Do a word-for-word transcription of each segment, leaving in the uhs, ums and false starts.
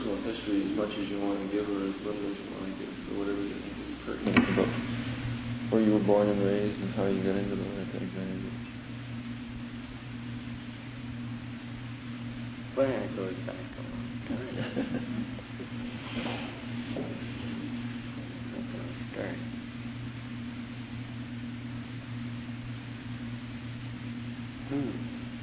personal history as much as you want to give, or as little as you want to give, or whatever you think is pertinent about where you were born and raised and how you got into the Winnipeg Grenadiers. Well, it goes back a long time. I'm going to start. Hmm.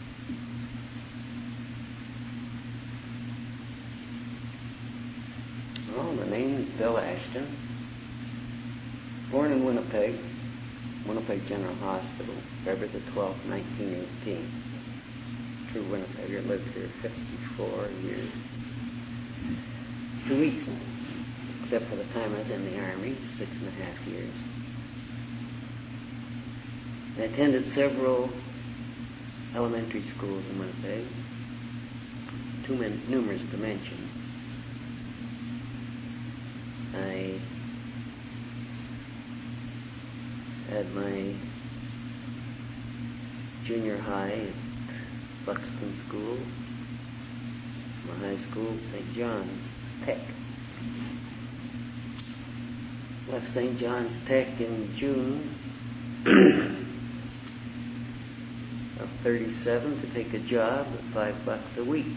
Well, the name is Bill Ashton. Born in Winnipeg, Winnipeg General Hospital, February the twelfth, nineteen eighteen. True Winnipegger, lived here fifty-four years. Two weeks, except for the time I was in the Army, six and a half years. I attended several elementary schools in Winnipeg, too many, numerous to mention. I had my junior high at Buxton School, my high school, Saint John's Tech. Left Saint John's Tech in June of thirty-seven to take a job at five bucks a week.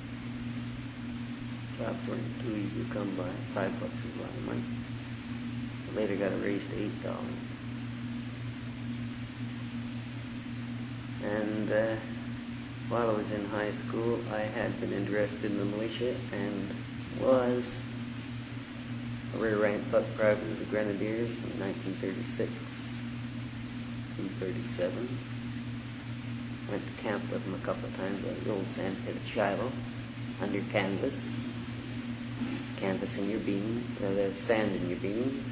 Jobs weren't too easy to come by. Five bucks was a lot of money. I later got a raise to eight dollars. And uh, while I was in high school, I had been interested in the militia and was a rear-rank buck private of the Grenadiers from nineteen thirty-six to thirty-seven. Went to camp with them a couple of times at the old sandpit at Shiloh, under canvas. Canvas in your beans, or there's sand in your beans.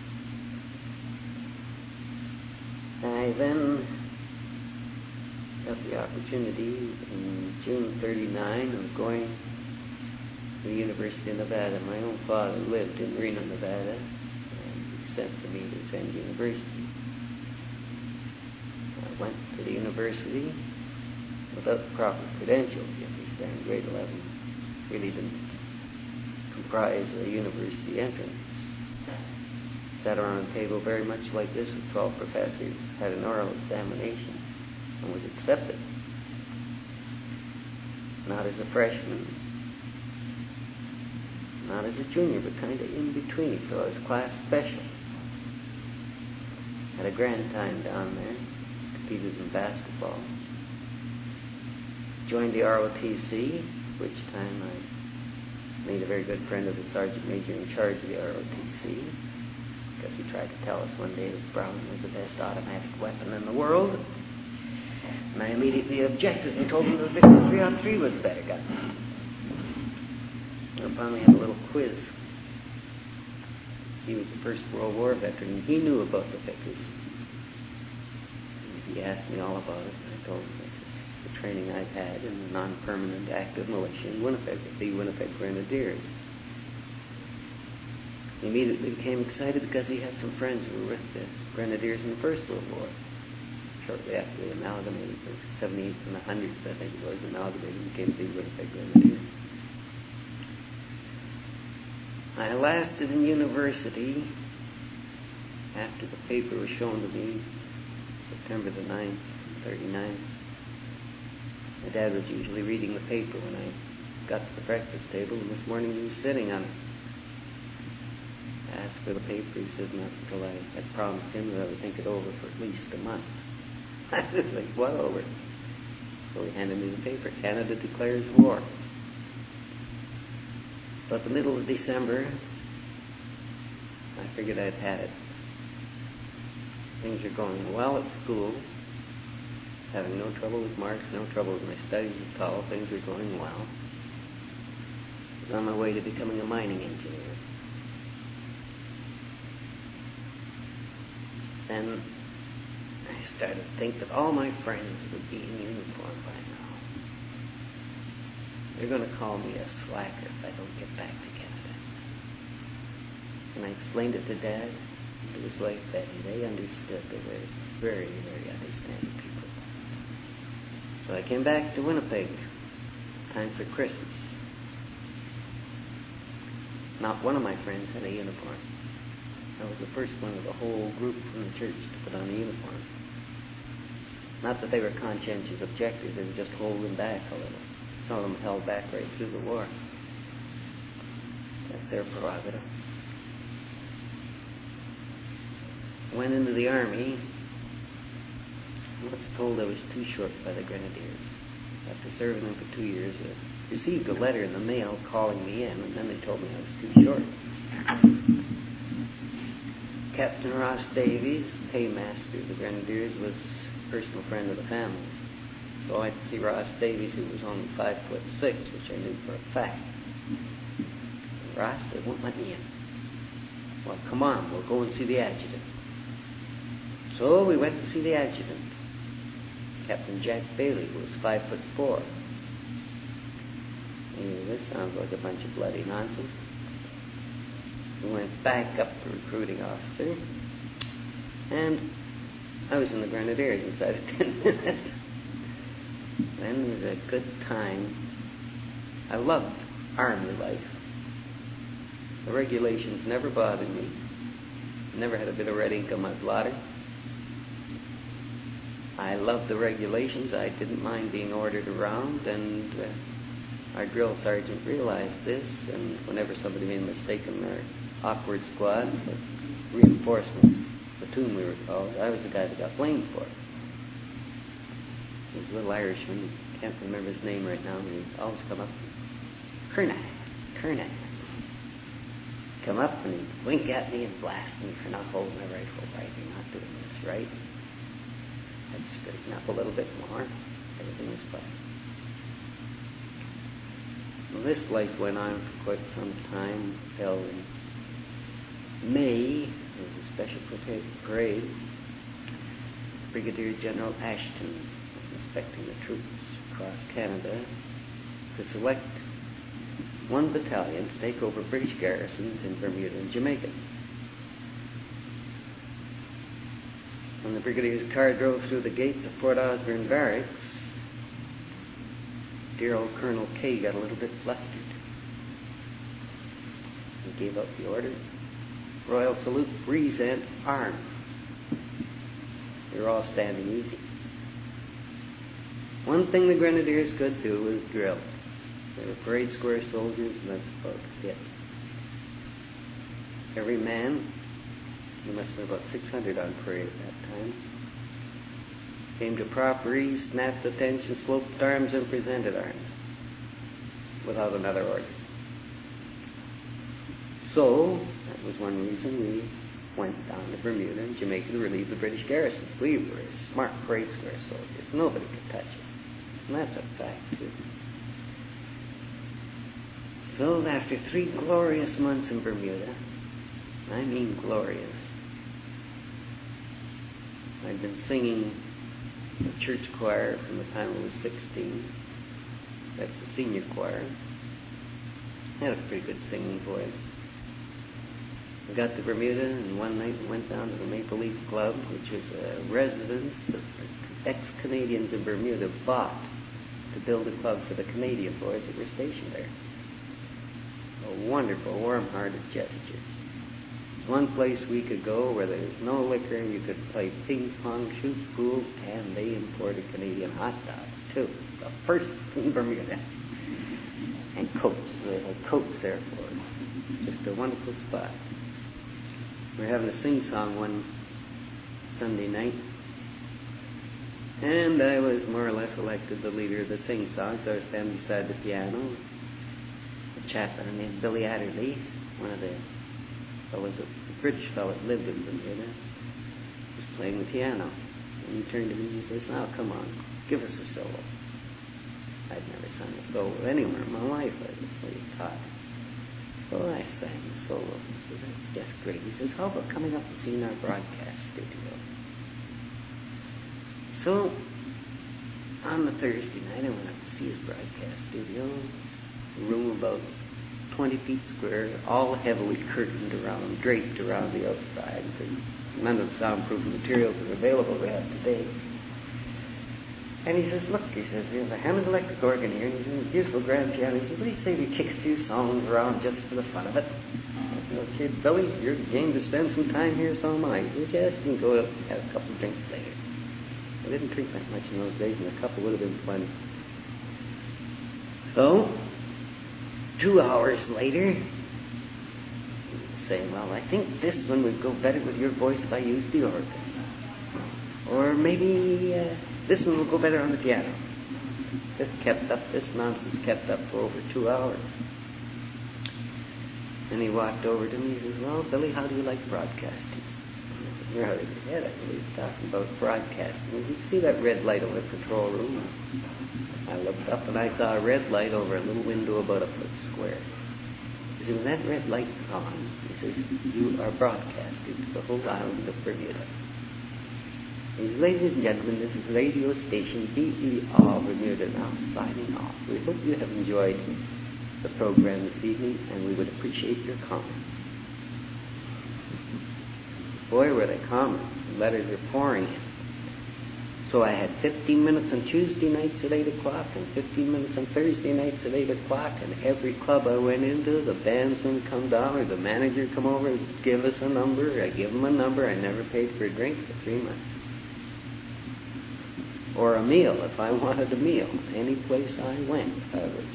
I then got the opportunity in June thirty-nine of going to the University of Nevada. My own father lived in Reno, Nevada, and he sent for me to attend university. I went to the university without the proper credentials. You understand, grade eleven really didn't comprise a university entrance. Sat around a table very much like this with twelve professors, had an oral examination, and was accepted. Not as a freshman, not as a junior, but kind of in between, so I was class special. Had a grand time down there, competed in basketball. Joined the R O T C, which time I made a very good friend of the sergeant major in charge of the R O T C, because he tried to tell us one day that Brown was the best automatic weapon in the world. And I immediately objected and told him that the Vickers three oh three was a better gun. And finally had a little quiz. He was a First World War veteran, and he knew about the Vickers. And he asked me all about it, and I told him this is the training I've had in the non-permanent active militia in Winnipeg, the Winnipeg Grenadiers. He immediately became excited because he had some friends who were with the Grenadiers in the First World War. Shortly after they amalgamated, the seventy-eighth and the one hundredth, I think it was, amalgamated and became the Winnipeg Grenadiers. I lasted in university after the paper was shown to me, September the ninth, thirty-nine. My dad was usually reading the paper when I got to the breakfast table, and this morning he was sitting on it. I asked for the paper. He said not until I had promised him that I would think it over for at least a month. I was like, well over. So he handed me the paper. Canada declares war. About the middle of December, I figured I'd had it. Things are going well at school. Having no trouble with marks, no trouble with my studies at all. Things are going well. I was on my way to becoming a mining engineer. Then I started to think that all my friends would be in uniform by now. They're going to call me a slacker if I don't get back to Canada. And I explained it to Dad and to his wife Betty. They understood. They were very, very understanding people. So I came back to Winnipeg, time for Christmas. not one of my friends had a uniform. I was the first one of the whole group from the church to put on a uniform. Not that they were conscientious objectors, they were just holding back a little. Some of them held back right through the war. That's their prerogative. Went into the army. I was told I was too short by the Grenadiers. After serving them for two years, I received a letter in the mail calling me in, and then they told me I was too short. Captain Ross Davies, paymaster of the Grenadiers, was a personal friend of the family. So I went to see Ross Davies, who was only five foot six, which I knew for a fact. And Ross said, "Won't let me in." "Well, come on, we'll go and see the adjutant." So we went to see the adjutant, Captain Jack Bailey, who was five foot four. And this sounds like a bunch of bloody nonsense. We went back up to recruiting officer, and I was in the Grenadiers inside of ten minutes. Then it was a good time. I loved Army life. The regulations never bothered me. Never had a bit of red ink on my blotter. I loved the regulations. I didn't mind being ordered around, and uh, our drill sergeant realized this, and whenever somebody made a mistake in their awkward squad, the reinforcements, platoon we were called, I was the guy that got blamed for it. He was a little Irishman, can't remember his name right now, and he'd always come up, Kernan, Kernan. Come up and he'd wink at me and blast me for not holding my rifle right. You're not doing this right. I'd straighten up a little bit more. Everything was fine. Well, this life went on for quite some time. Till in May, there was a special parade. Brigadier General Ashton was inspecting the troops across Canada to select one battalion to take over British garrisons in Bermuda and Jamaica. When the brigadier's car drove through the gates of Fort Osborne Barracks, dear old Colonel Kay got a little bit flustered. He gave up the order. Royal salute, breeze and arm. We were all standing easy. One thing the Grenadiers could do was drill. They were parade square soldiers, and that's about it. Every man, there must have been about six hundred on parade at that time, came to proper ease, snapped attention, sloped arms, and presented arms without another order. So, that was one reason we went down to Bermuda and Jamaica to relieve the British garrisons. We were smart parade square soldiers. Nobody could touch us. And that's a fact, too. So, after three glorious months in Bermuda, I mean glorious, I'd been singing the church choir from the time I was sixteen. That's the senior choir. I had a pretty good singing voice. We got to Bermuda, and one night we went down to the Maple Leaf Club, which was a residence that the ex-Canadians in Bermuda bought to build a club for the Canadian boys that were stationed there. A wonderful, warm-hearted gesture. One place we could go where there was no liquor, and you could play ping pong, shoot pool, and they imported Canadian hot dogs, too. The first in Bermuda. And Cokes. They had Cokes there for us. Just a wonderful spot. We were having a sing-song one Sunday night, and I was more or less elected the leader of the sing-song, so I was standing beside the piano. A chap named Billy Adderley, one of the fellows, a British fellow that lived in Bermuda, was playing the piano. And he turned to me and he says, "Now, come on, give us a solo." I'd never sung a solo anywhere in my life. I was really taught. So I sang the solo. He says, "That's just great." He says, "How about coming up and seeing our broadcast studio?" So, on the Thursday night, I went up to see his broadcast studio. A room about twenty feet square, all heavily curtained around, draped around the outside. None of the soundproof materials are available we have today. And he says, look, he says, we have a Hammond electric organ here, and he's in a beautiful grand piano. He says, what do you say we kick a few songs around just for the fun of it? I said, okay, Billy, you're game to spend some time here, so am I. He says, yes, you can go out and have a couple of drinks later. I didn't drink that much in those days, and a couple would have been plenty. So, two hours later, he was saying, well, I think this one would go better with your voice if I used the organ. Or maybe uh, this one will go better on the piano. This kept up, this nonsense kept up for over two hours. And he walked over to me and he says, well, Billy, how do you like broadcasting? You're out of your head. I believe he's talking about broadcasting. Did you see that red light over the control room? I looked up and I saw a red light over a little window about a foot square. He said, when that red light's on, he says, you are broadcasting to the whole island of Bermuda. He says, ladies and gentlemen, this is radio station B E R Bermuda now signing off. We hope you have enjoyed the program this evening, and we would appreciate your comments. Boy, were they comments. The letters are pouring in. So I had fifteen minutes on Tuesday nights at eight o'clock and fifteen minutes on Thursday nights at eight o'clock, and every club I went into, the bandsman come down or the manager come over and give us a number. I give them a number. I never paid for a drink for three months. Or a meal, if I wanted a meal. Any place I went, I was.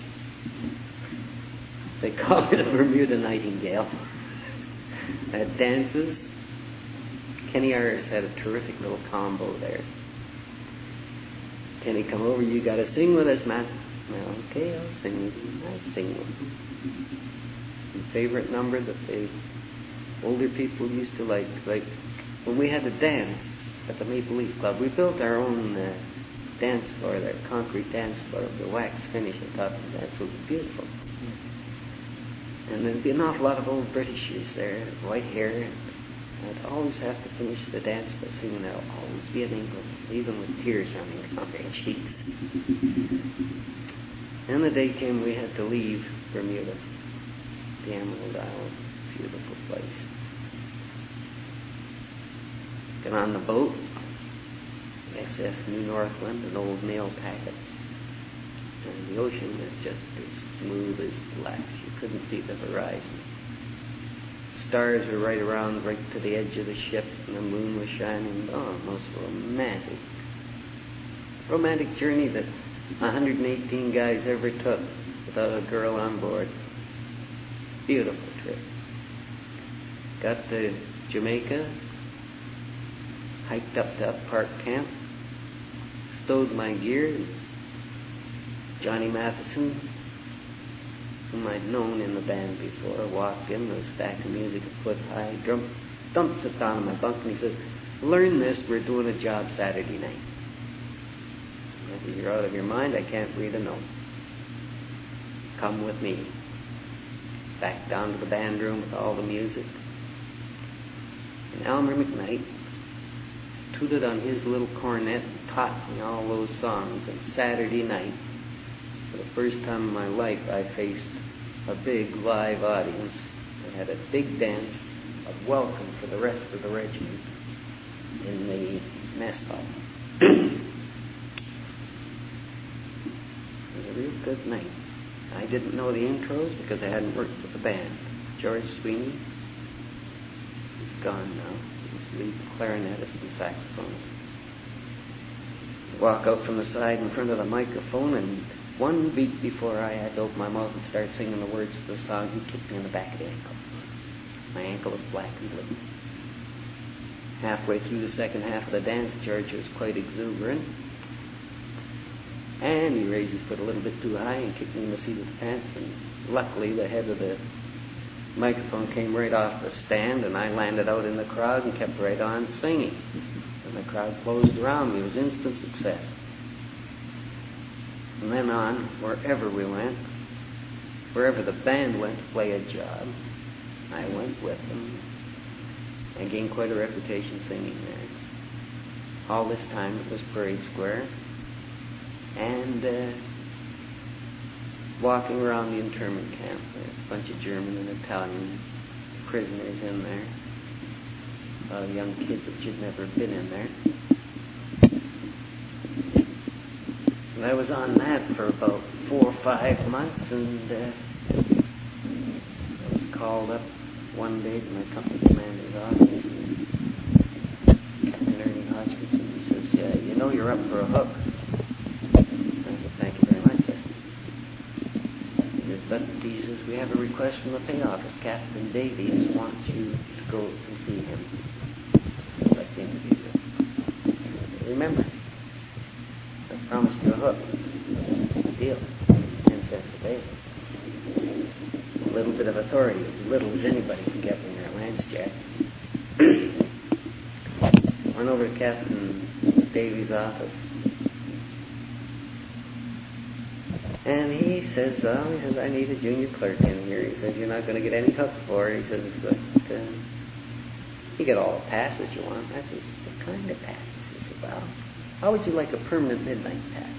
They call it a Bermuda Nightingale. At dances, Kenny Ayers had a terrific little combo there. Kenny, come over, you got to sing with us, Matt. Well, okay, I'll sing with you. I'll sing with you. My favorite number that the older people used to like, like when we had to dance at the Maple Leaf Club, we built our own uh, dance floor, that concrete dance floor with the wax finish on top of that, so it was beautiful. And there'd be an awful lot of old Britishers there, white hair. I'd always have to finish the dance by singing. There'll always be an England, even with tears running down their cheeks. And the day came we had to leave Bermuda, the Emerald Isle, beautiful place. Get on the boat, S S New Northland, an old mail packet. And the ocean was just as smooth as glass. You couldn't see the horizon. Stars were right around, right to the edge of the ship, and the moon was shining. Oh, most romantic, romantic journey that one hundred eighteen guys ever took without a girl on board. Beautiful trip. Got to Jamaica, hiked up to Up Park Camp, stowed my gear. Johnny Matheson, whom I'd known in the band before, walked in with a stack of music a foot high, drum, dumps it down in my bunk, and he says, learn this, we're doing a job Saturday night. I said, you're out of your mind, I can't read a note. Come with me. Back down to the band room with all the music. And Elmer McKnight tooted on his little cornet and taught me all those songs. And Saturday night, for the first time in my life, I faced a big live audience. I had a big dance of welcome for the rest of the regiment in the mess hall. It was a real good night. I didn't know the intros because I hadn't worked with the band. George Sweeney, he's gone now. He's lead clarinetist and saxophonist. Walk out from the side in front of the microphone, and one beat before I had to open my mouth and start singing the words to the song, he kicked me in the back of the ankle. My ankle was black and blue. Halfway through the second half of the dance, George was quite exuberant. And he raised his foot a little bit too high and kicked me in the seat of the pants. And luckily, the head of the microphone came right off the stand, and I landed out in the crowd and kept right on singing. And the crowd closed around me. It was instant success. From then on, wherever we went, wherever the band went to play a job, I went with them. I gained quite a reputation singing there. All this time it was Parade Square, and uh, walking around the internment camp. There were a bunch of German and Italian prisoners in there. A lot of young kids that should never have been in there. And I was on that for about four or five months, and uh, I was called up one day to my company commander's office, and Captain Ernie Hodgkinson, he says, yeah, you know you're up for a hook. I said, thank you very much, sir. He says, but he says, we have a request from the pay office. Captain Davies wants you to go and see him. I'd like to interview you. Remember, I promised you a hook. Deal. ten cents a day. A little bit of authority, as little as anybody can get when you're a Lance Jack. Went over to Captain Davies' office. And he says, oh, he says, I need a junior clerk in here. He says, you're not going to get any hook for it. He says, but uh, you get all the passes you want. I says, what kind of passes? He said, well, how would you like a permanent midnight pass?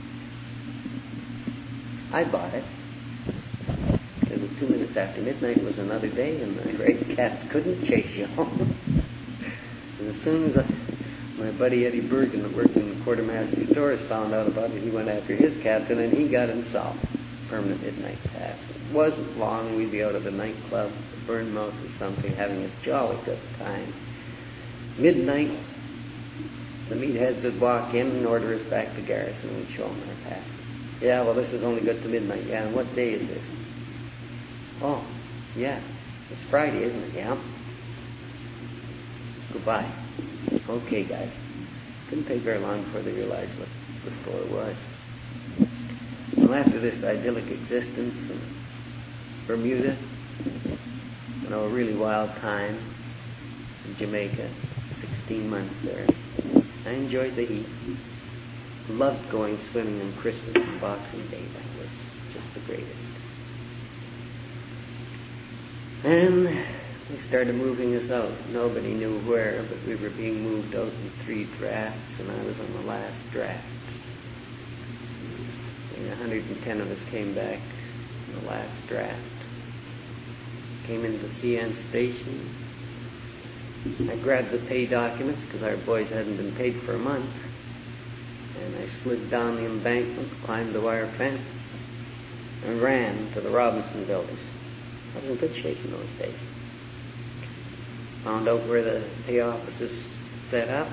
I bought it. Because at two minutes after midnight was another day, and the great cats couldn't chase you home. And as soon as I, my buddy Eddie Bergen, that worked in the quartermaster stores, found out about it, he went after his captain, and he got himself a permanent midnight pass. It wasn't long, we'd be out of the nightclub, Bournemouth or something, having a jolly good time. Midnight, the meatheads would walk in and order us back to garrison, and we'd show them our passes. Yeah, well, this is only good to midnight. Yeah, and what day is this? Oh, yeah, it's Friday, isn't it? Yeah. Goodbye. Okay, guys. Couldn't take very long before they realized what the score was. Well, after this idyllic existence in Bermuda, you know, a really wild time in Jamaica, sixteen months there, I enjoyed the heat. Loved going swimming on Christmas and Boxing Day. That was just the greatest. And they started moving us out. Nobody knew where, but we were being moved out in three drafts, and I was on the last draft. And one hundred ten of us came back in the last draft. Came into the C N station. I grabbed the pay documents because our boys hadn't been paid for a month. And I slid down the embankment, climbed the wire fence, and ran to the Robinson building. I was in good shape in those days. Found out where the pay offices set up,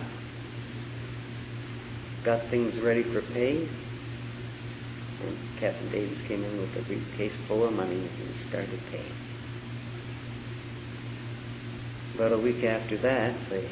got things ready for pay, and Captain Davis came in with a briefcase full of money and started paying. About a week after that, the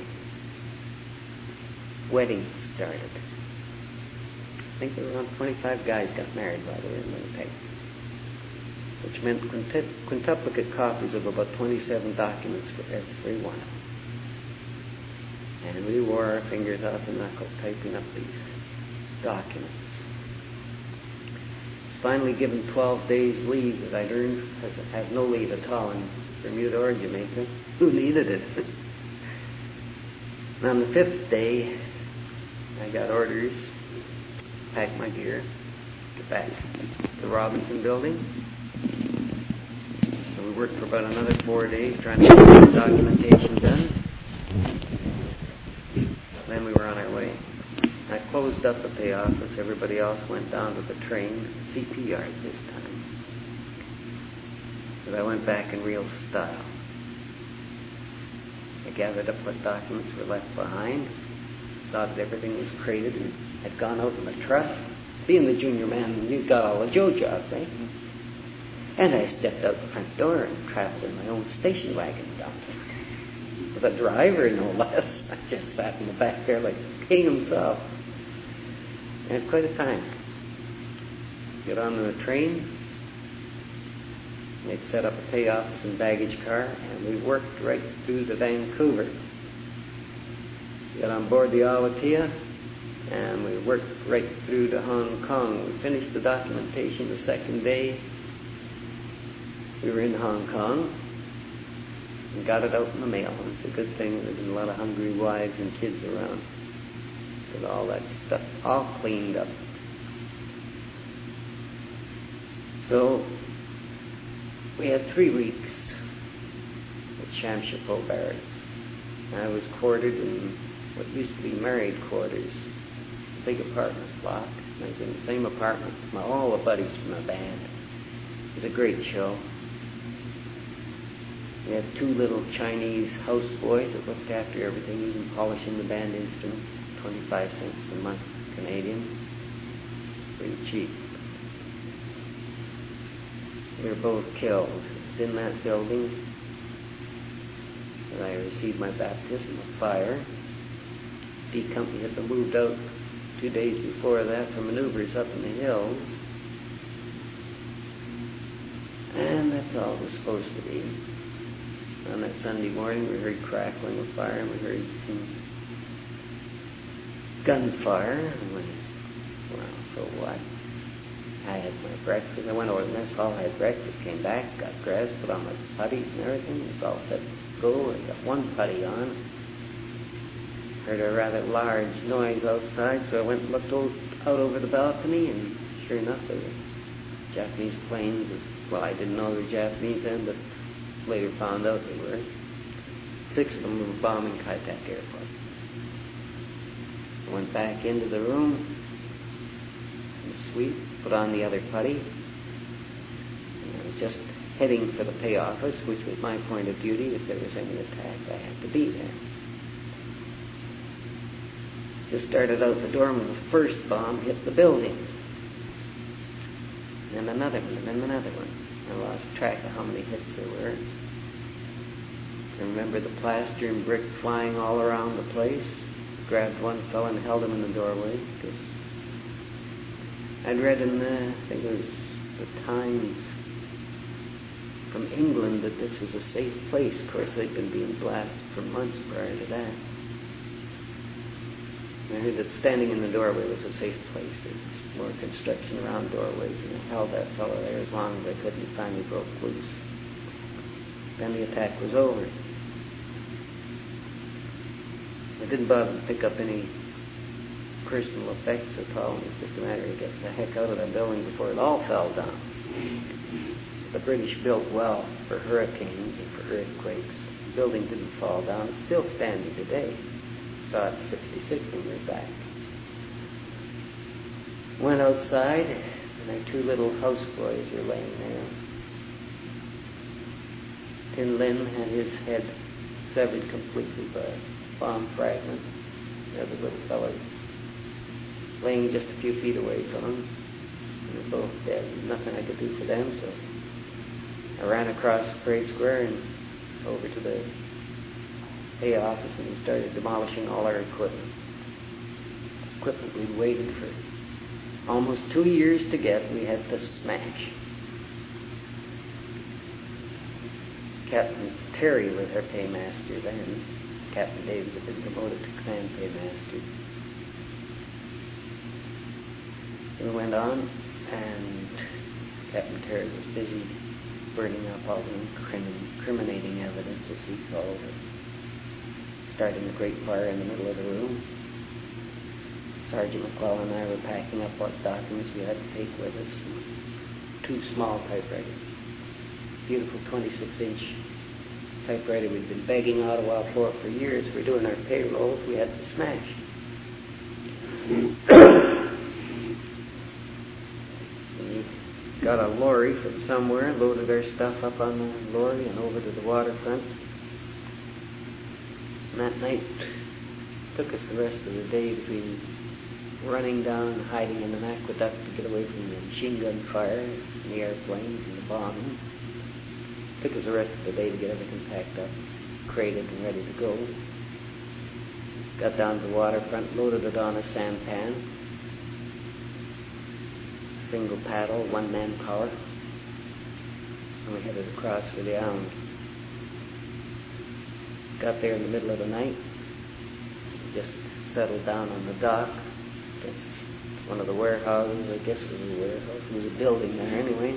wedding started. I think there were around twenty-five guys got married while they were in Winnipeg, which meant quintu- quintuplicate copies of about twenty-seven documents for every one of them. And we wore our fingers out the knuckle typing up these documents. I was finally given twelve days leave that I'd earned, because I had no leave at all in Bermuda or Jamaica. Who needed it? And on the fifth day, I got orders, pack my gear, get back to the Robinson building. So we worked for about another four days trying to get the documentation done. Then we were on our way. I closed up the pay office. Everybody else went down to the train, C P yards this time. But I went back in real style. I gathered up what documents were left behind, saw that everything was crated and had gone out in the truck. Being the junior man, you got all the Joe jobs, eh? And I stepped out the front door and traveled in my own station wagon down there. With a driver, no less. I just sat in the back there like a king himself. I had quite a time. Get on the train. They'd set up a pay office and baggage car, and we worked right through to Vancouver. Got on board the Alatea, and we worked right through to Hong Kong. We finished the documentation the second day. We were in Hong Kong and got it out in the mail. And it's a good thing there's been a lot of hungry wives and kids around. With all that stuff all cleaned up. So we had three weeks at Shamshapo Barracks. I was quartered in what used to be married quarters, a big apartment block. I was in the same apartment with my, all the buddies from my band. It was a great show. We had two little Chinese house boys that looked after everything, even polishing the band instruments, twenty-five cents a month Canadian. Pretty cheap. We were both killed. It was in that building that I received my baptism of fire. D Company had been moved out two days before that for maneuvers up in the hills. And that's all it was supposed to be. On that Sunday morning, we heard crackling of fire, and we heard some gunfire. And we, well, so what? I had my breakfast. I went over to the mess hall, I had breakfast, came back, got dressed, put on my putties and everything. It was all set to go. I got one putty on. Heard a rather large noise outside, so I went and looked out over the balcony, and sure enough, there were Japanese planes. Well, I didn't know they were Japanese then, but later found out they were. Six of them were bombing Kai Tak Airport. I went back into the room, in the suite, put on the other putty, and I was just heading for the pay office, which was my point of duty. If there was any attack, I had to be there. Just started out the door when the first bomb hit the building. And then another one, and then another one. I lost track of how many hits there were. I remember the plaster and brick flying all around the place. Grabbed one fellow and held him in the doorway. Because I'd read in the, I think it was the Times from England, that this was a safe place. Of course, they'd been being blasted for months prior to that. I heard that standing in the doorway was a safe place. There was more construction around doorways, and I held that fellow there as long as I could, and he finally broke loose. Then the attack was over. I didn't bother to pick up any personal effects at all. It was just a matter of getting the heck out of that building before it all fell down. The British built well for hurricanes and for earthquakes. The building didn't fall down. It's still standing today. Saw it in sixty-six when we were back. Went outside, and my two little houseboys were laying there. Tin Lin had his head severed completely by a bomb fragment. The other little fellows laying just a few feet away from him. They were both dead. Nothing I could do for them, so I ran across Parade Square and over to the pay office, and we started demolishing all our equipment. Equipment we'd waited for almost two years to get, we had to smash. Captain Terry was our paymaster then. Captain Davis had been promoted to command paymaster. We went on, and Captain Terry was busy burning up all the incrimin- incriminating evidence, as he called it. Starting a great fire in the middle of the room. Sergeant McClellan and I were packing up what documents we had to take with us. Two small typewriters. Beautiful twenty-six inch typewriter we'd been begging Ottawa for for years. We were doing our payrolls. We had to smash. We got a lorry from somewhere, loaded our stuff up on the lorry and over to the waterfront. And that night took us the rest of the day between running down and hiding in an aqueduct to get away from the machine gun fire and the airplanes and the bombing. Took us the rest of the day to get everything packed up, crated and ready to go. Got down to the waterfront, loaded it on a sampan. Single paddle, one man power. And we headed across for the island. Got there in the middle of the night. Just settled down on the dock. Guess one of the warehouses, I guess it was a warehouse. There was a building there anyway.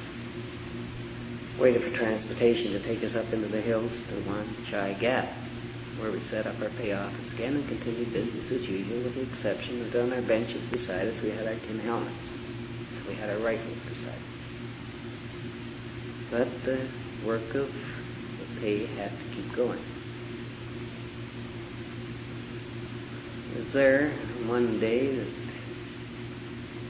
Waited for transportation to take us up into the hills to Wan Chai Gap, where we set up our pay office again and continued business as usual, with the exception that on our benches beside us we had our tin helmets. We had our rifles beside us. But the work of the pay had to keep going. I was there one day that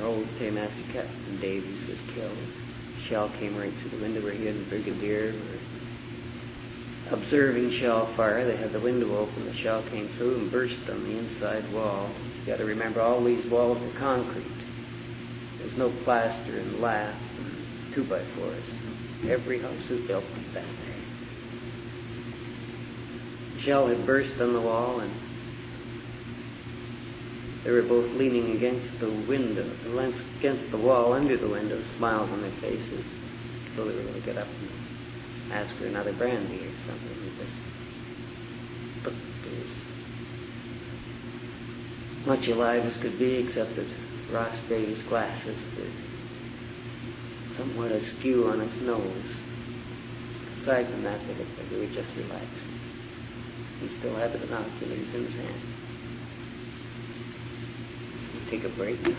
our old paymaster, Captain Davies, was killed. Shell came right through the window where he and the brigadier were observing shell fire. They had the window open. The shell came through and burst on the inside wall. You got to remember, all these walls were concrete. There's no plaster and lath and two by fours. Every house was built like that. The shell had burst on the wall, and they were both leaning against the window, against the wall under the window, smiles on their faces. So they were going to get up and ask for another brandy or something. They just looked as much alive as could be, except that Ross Davies' glasses were somewhat askew on his nose. Aside from that, they looked like they were just relaxed. He still had the binoculars in his hand. Take a break now.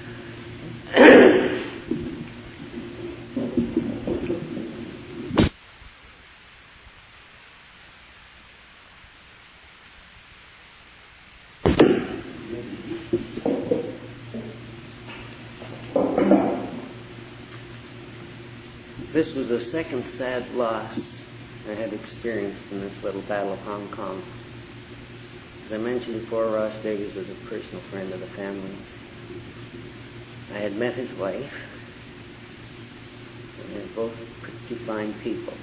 This was the second sad loss I had experienced in this little battle of Hong Kong. As I mentioned before, Ross Davies was a personal friend of the family. I had met his wife, and they're both pretty fine people.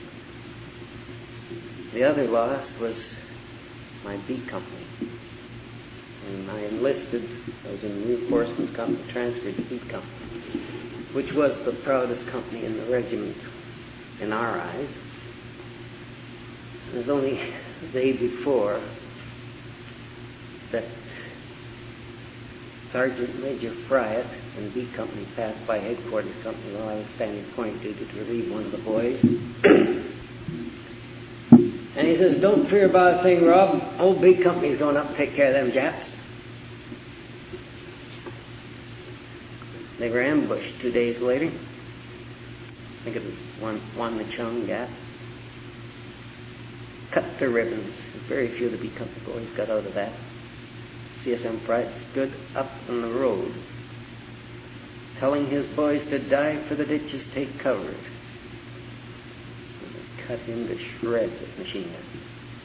The other loss was my B Company. And I enlisted, I was in the reinforcement company, transferred to B Company, which was the proudest company in the regiment in our eyes. It was only the day before that Sergeant Major Fryatt and B Company passed by headquarters company while I was standing point duty to relieve one of the boys. And he says, "Don't fear about a thing, Rob. Old B Company's going up to take care of them Japs." They were ambushed two days later. I think it was one, one the Chung Gap. Cut their ribbons. Very few of the B Company boys got out of that. C S M Fryatt stood up on the road, telling his boys to dive for the ditches, take cover. And they cut him to shreds with machine guns.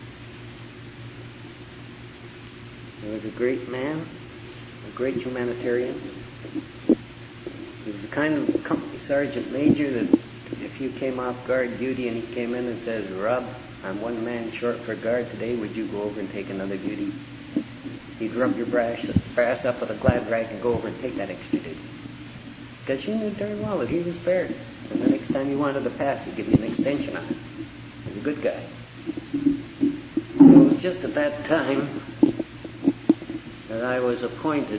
He was a great man, a great humanitarian. He was the kind of company sergeant major that if you came off guard duty and he came in and says, "Rob, I'm one man short for guard today, would you go over and take another duty?" He'd rub your brass, brass up with a glad rag and go over and take that extra duty. Because you knew darn well that he was fair. And the next time you wanted to pass, he'd give you an extension on it. He was a good guy. It was just at that time that I was appointed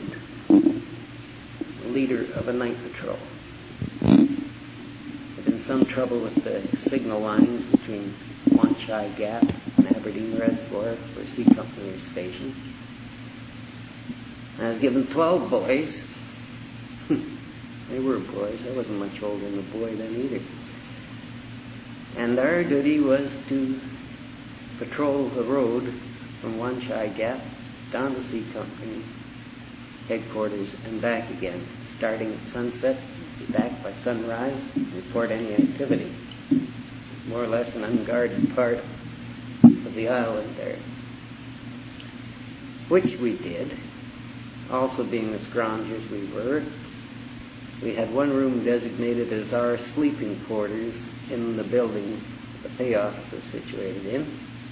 leader of a night patrol. There'd been some trouble with the signal lines between Wan Chai Gap and Aberdeen Reservoir, where C Company was stationed. I was given twelve boys. They were boys. I wasn't much older than a boy then either. And our duty was to patrol the road from Wan Chai Gap down to C Company headquarters and back again, starting at sunset, be back by sunrise, report any activity. More or less an unguarded part of the island there. Which we did. Also being the scroungers we were, we had one room designated as our sleeping quarters in the building the pay office was situated in.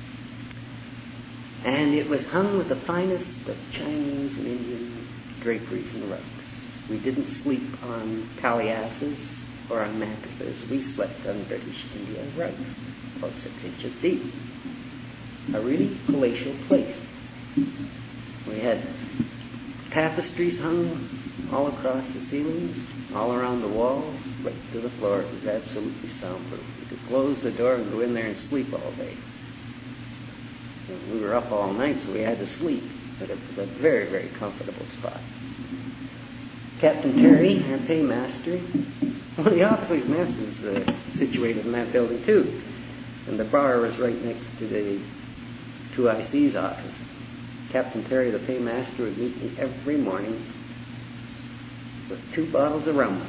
And it was hung with the finest of Chinese and Indian draperies and rugs. We didn't sleep on palliasses or on mattresses. We slept on British India rugs, about six inches deep. A really palatial place. We had tapestries hung all across the ceilings, all around the walls, right to the floor. It was absolutely soundproof. You could close the door and go in there and sleep all day. And we were up all night, so we had to sleep, but it was a very, very comfortable spot. Captain Terry, our paymaster, well, the officers' mess was uh, situated in that building too, and the bar was right next to the two I C's office. Captain Terry, the paymaster, would meet me every morning with two bottles of rum.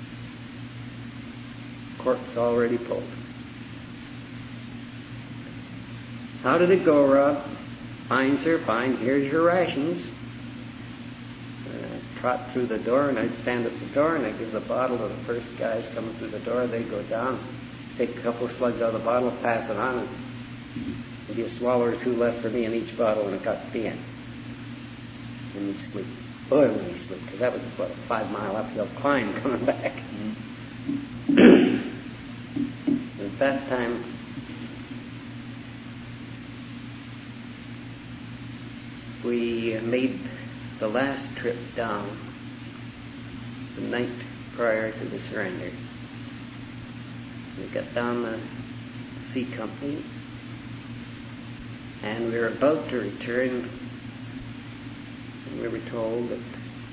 Corks already pulled. How did it go, Rob? Fine, sir, fine. Here's your rations. And I'd trot through the door, and I'd stand at the door, and I'd give the bottle to the first guys coming through the door. They'd go down, take a couple of slugs out of the bottle, pass it on, and there'd be a swallow or two left for me in each bottle, and it got to the end. And we'd sleep. Boy, when we sleep, because that was about a five-mile uphill climb coming back. Mm-hmm. At that time, we made the last trip down the night prior to the surrender. We got down the C Company, and we were about to return, and we were told that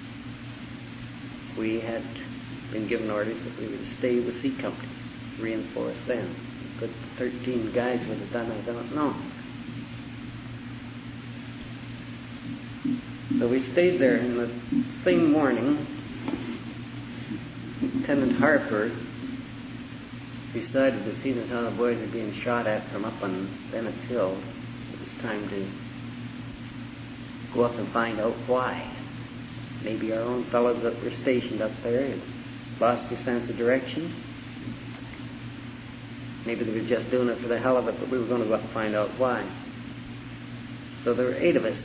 we had been given orders that we were to stay with C Company, reinforce them. Good thirteen guys would have done, I don't know. So we stayed there, and the same morning, Lieutenant Harper decided that seeing as how the boys were being shot at from up on Bennett's Hill, it was time to go up and find out why. Maybe our own fellows that were stationed up there had lost their sense of direction. Maybe they were just doing it for the hell of it, but we were going to go up and find out why. So there were eight of us.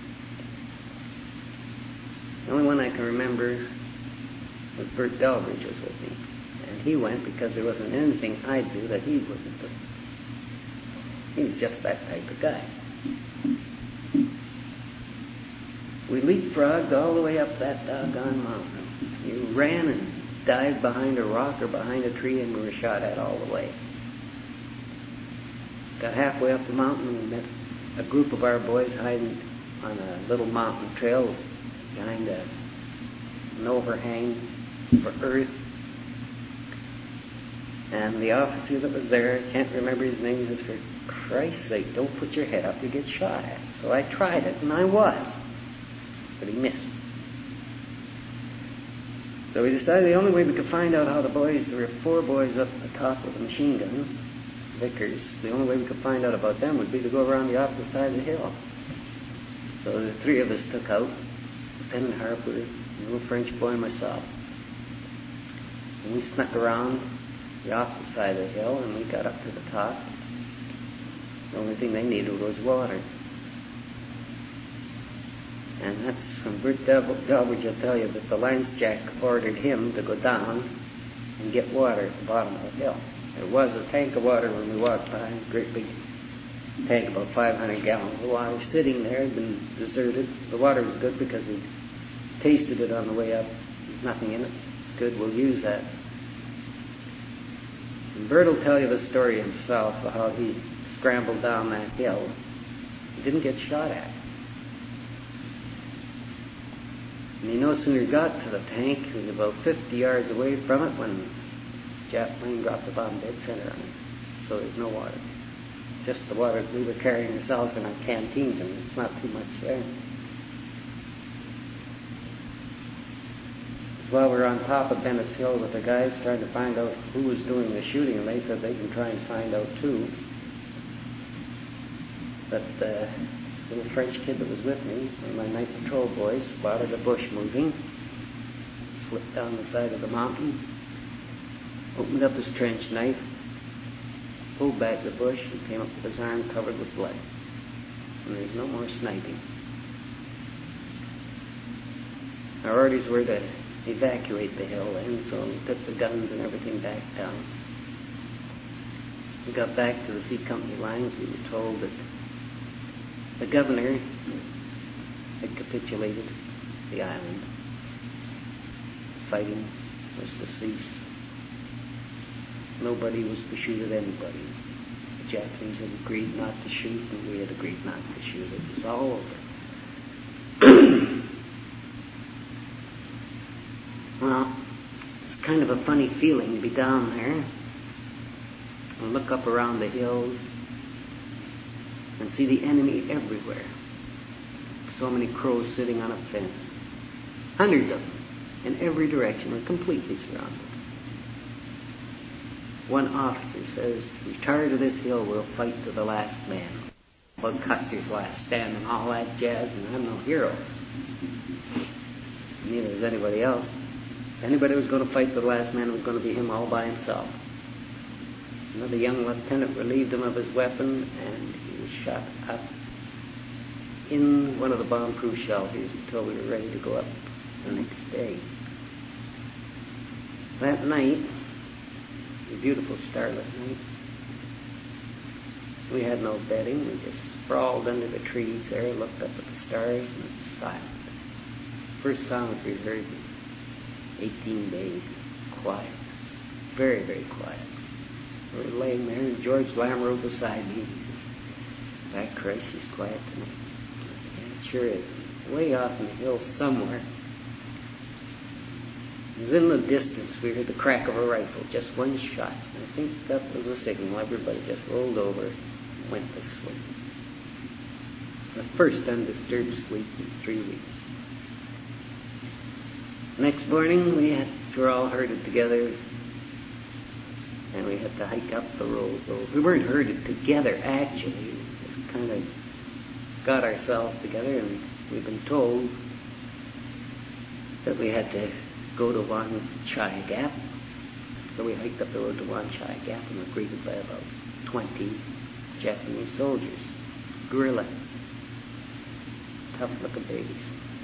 The only one I can remember was Bert Delbridge was with me. And he went because there wasn't anything I'd do that he wouldn't do. He was just that type of guy. We leapfrogged all the way up that doggone mountain. You ran and dived behind a rock or behind a tree, and we were shot at all the way. Got halfway up the mountain, and we met a group of our boys hiding on a little mountain trail behind a, an overhang for earth. And the officer that was there, I can't remember his name, he said, "For Christ's sake, don't put your head up, you get shot at." So I tried it, and I was. But he missed. So we decided the only way we could find out how the boys, there were four boys up the top with a machine gun, Vickers, the only way we could find out about them would be to go around the opposite side of the hill. So the three of us took out, Lieutenant Harper, a little French boy, and myself. And we snuck around the opposite side of the hill, and we got up to the top. The only thing they needed was water. And that's when Bert Delbridge will tell you that the lance jack ordered him to go down and get water at the bottom of the hill. There was a tank of water when we walked by, a great big tank, about five hundred gallons of water, sitting there, had been deserted. The water was good because we tasted it on the way up. There's nothing in it. It's good, we'll use that. And Bert will tell you the story himself of how he scrambled down that hill. He didn't get shot at. And he no sooner got to the tank, he was about fifty yards away from it when a Jap plane dropped a bomb dead center on it. So there's no water. Just the water we were carrying ourselves in our canteens, and it's not too much there. While we were on top of Bennett's Hill with the guys trying to find out who was doing the shooting, and they said they can try and find out too. But the little French kid that was with me, one of my night patrol boys, spotted a bush moving, slipped down the side of the mountain, opened up his trench knife, pulled back the bush, and came up with his arm covered with blood. And there's no more sniping. Our orders were to evacuate the hill then, so we took the guns and everything back down. We got back to the C Company lines. We were told that the governor had capitulated the island. Fighting was to cease. Nobody was to shoot at anybody. The Japanese had agreed not to shoot, and we had agreed not to shoot. It was all over. Well, it's kind of a funny feeling to be down there and look up around the hills and see the enemy everywhere. So many crows sitting on a fence. Hundreds of them. in every direction. We're completely surrounded. One officer says, "Retire to this hill, we'll fight to the last man." About Custer's last stand and all that jazz, and I'm no hero. Neither is anybody else. If anybody was going to fight to the last man, it was going to be him all by himself. Another young lieutenant relieved him of his weapon, and he was shot up in one of the bomb-proof shelters until we were ready to go up the next day. That night, a beautiful starlit night, we had no bedding. We just sprawled under the trees there, looked up at the stars, and it was silent. First sounds we heard in eighteen days. Quiet. Very, very quiet. We were laying there, and George Lamb rode beside me. He says, "By Christ, she's quiet tonight." Yeah, it sure is. Way off in the hills somewhere, it was in the distance, we heard the crack of a rifle, just one shot. And I think that was a signal. Everybody just rolled over and went to sleep. The first undisturbed sleep in three weeks. Next morning, we had, we were all herded together, and we had to hike up the road. Well, we weren't herded together, actually. We just kind of got ourselves together, and we've been told that we had to go to Wan Chai Gap. So we hiked up the road to Wan Chai Gap and were greeted by about twenty Japanese soldiers. Guerrilla. Tough-looking babies.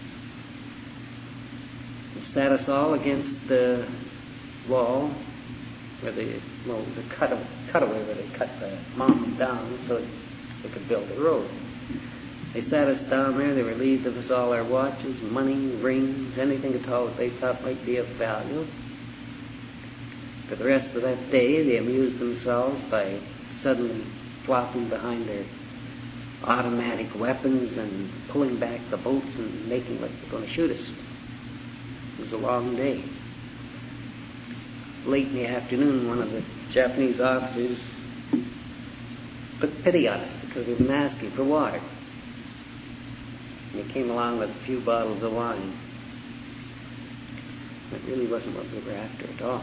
They sat us all against the wall where they, well, it was a cut, cutaway where they cut the mountain down so they could build a road. They sat us down there. They relieved of us all our watches, money, rings, anything at all that they thought might be of value. For the rest of that day, they amused themselves by suddenly flopping behind their automatic weapons and pulling back the bolts and making like they're going to shoot us. It was a long day. Late in the afternoon, one of the Japanese officers took pity on us because we'd been asking for water. And he came along with a few bottles of wine. It really wasn't what we were after at all.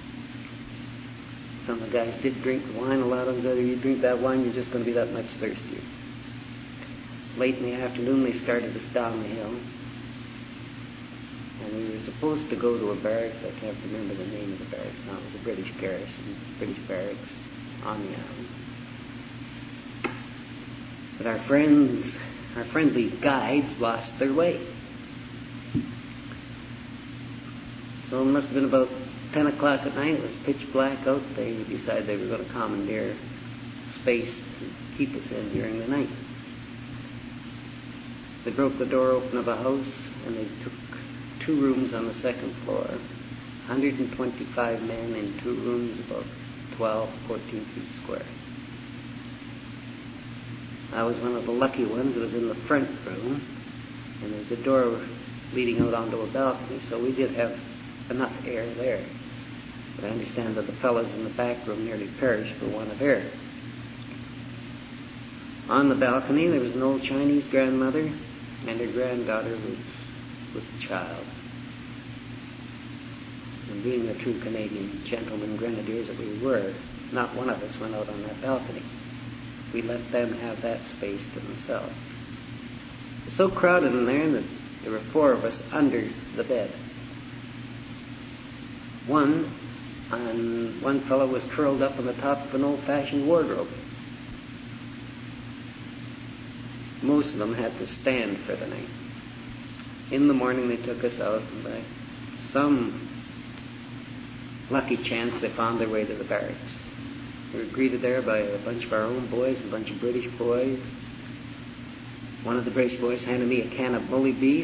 Some of the guys did drink the wine. A lot of them said, if you drink that wine, you're just going to be that much thirstier. Late in the afternoon, they started us down the hill. And we were supposed to go to a barracks. I can't remember the name of the barracks now. It was a British garrison, British barracks on the island. But our friends, our friendly guides lost their way. So it must have been about ten o'clock at night. It was pitch black out. They decided they were going to commandeer space to keep us in during the night. They broke the door open of a house and they took two rooms on the second floor. one hundred twenty-five men in two rooms, about twelve, fourteen feet square. I was one of the lucky ones that was in the front room, and there's a door leading out onto a balcony, so we did have enough air there. But I understand that the fellows in the back room nearly perished for want of air. On the balcony, there was an old Chinese grandmother, and her granddaughter was with a child. And being the true Canadian gentlemen grenadiers that we were, not one of us went out on that balcony. We let them have that space to themselves. It was so crowded in there that there were four of us under the bed. One, and one fellow was curled up on the top of an old-fashioned wardrobe. Most of them had to stand for the night. In the morning they took us out, and by some lucky chance they found their way to the barracks. We were greeted there by a bunch of our own boys, a bunch of British boys. One of the British boys handed me a can of bully beef,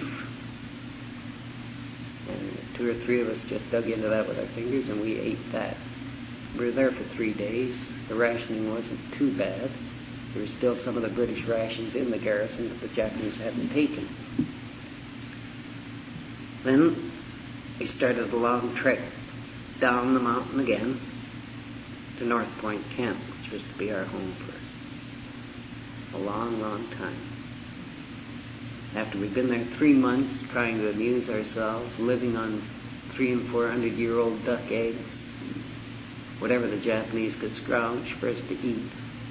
and two or three of us just dug into that with our fingers, and we ate that. We were there for three days. The rationing wasn't too bad. There were still some of the British rations in the garrison that the Japanese hadn't taken. Then we started a long trek down the mountain again to North Point Camp, which was to be our home for a long, long time. After we'd been there three months trying to amuse ourselves, living on three and four hundred year old duck eggs, whatever the Japanese could scrounge for us to eat.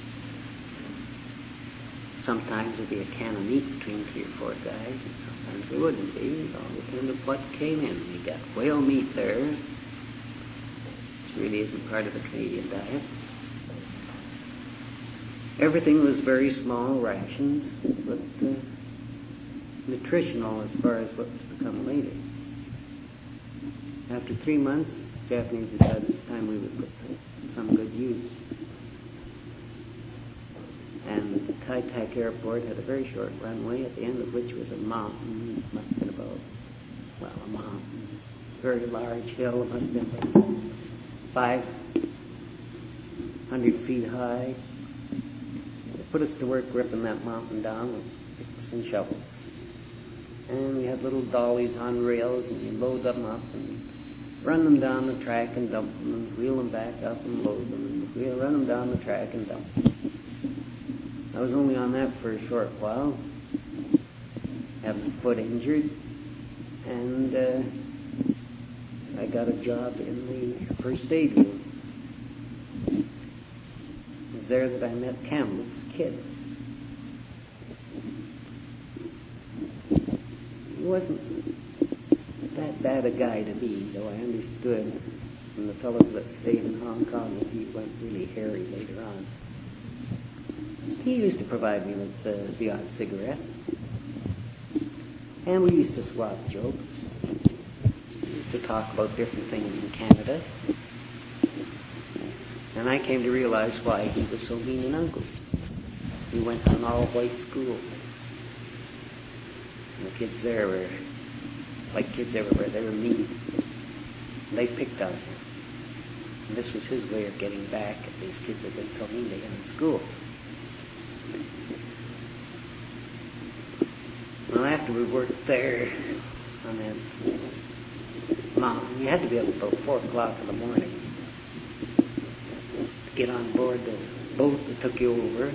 Sometimes there'd be a can of meat between three or four guys, and sometimes there wouldn't be. It all depended on what came in. We got whale meat there, which really isn't part of the Canadian diet. Everything was very small rations, but uh, nutritional as far as what was to come later. After three months, the Japanese decided it's time we would put to some good use. And the Kai Tak Airport had a very short runway, at the end of which was a mountain. It must have been about, well, a mountain. Very large hill. It must have been about five hundred feet high. They put us to work ripping that mountain down with picks and shovels. And we had little dollies on rails, and you load them up and run them down the track and dump them, and wheel them back up and load them, and wheel, run them down the track and dump them. I was only on that for a short while, having my foot injured, and uh, I got a job in the first aid room. It was there that I met Kamloops Kid. He wasn't that bad a guy to me, though I understood from the fellows that stayed in Hong Kong that he went really hairy later on. He used to provide me with uh, the odd cigarette. And we used to swap jokes. We used to talk about different things in Canada. And I came to realize why he was so mean and ugly. He went to an all-white school. And the kids there were, like kids everywhere, they were mean. And they picked on him. And this was his way of getting back at these kids that had been so mean to him in school. Well, after we worked there on that mountain, you had to be up about four o'clock in the morning to get on board the boat that took you over.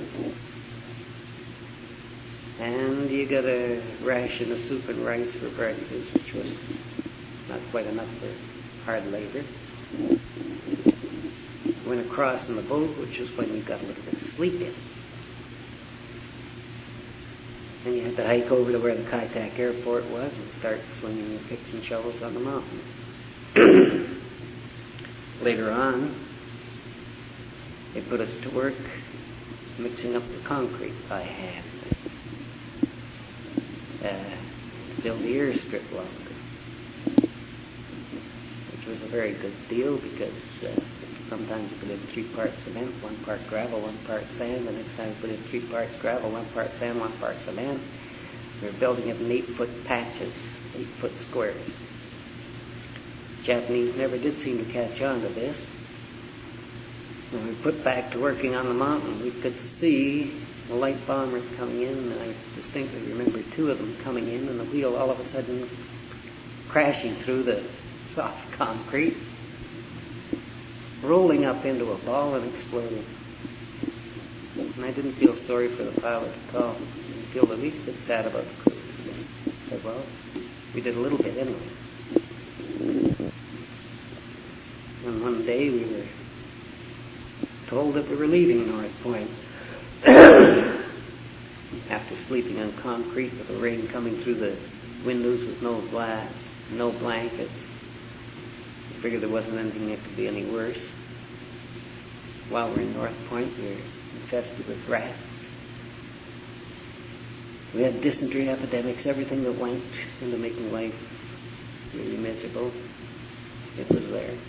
And you got a ration of soup and rice for breakfast, which was not quite enough for hard labor. Went across in the boat, which was when you got a little bit of sleep in. And you had to hike over to where the Kai Tak Airport was and start swinging your picks and shovels on the mountain. Later on, they put us to work mixing up the concrete by hand uh, to build the airstrip longer, which was a very good deal because uh, sometimes you put in three parts cement, one part gravel, one part sand. The next time you put in three parts gravel, one part sand, one part cement. We were building it in eight-foot patches, eight-foot squares. Japanese never did seem to catch on to this. When we put back to working on the mountain, we could see the light bombers coming in, and I distinctly remember two of them coming in, and the wheel all of a sudden crashing through the soft concrete, rolling up into a ball and exploding. And I didn't feel sorry for the pilot at all. I didn't feel the least bit sad about the crew. I said, well, we did a little bit anyway. And one day we were told that we were leaving North Point after sleeping on concrete with the rain coming through the windows with no glass, no blankets. I figured there wasn't anything that could be any worse. While we're in North Point, we were infested with rats. We had dysentery epidemics, everything that went into making life really miserable. It was there.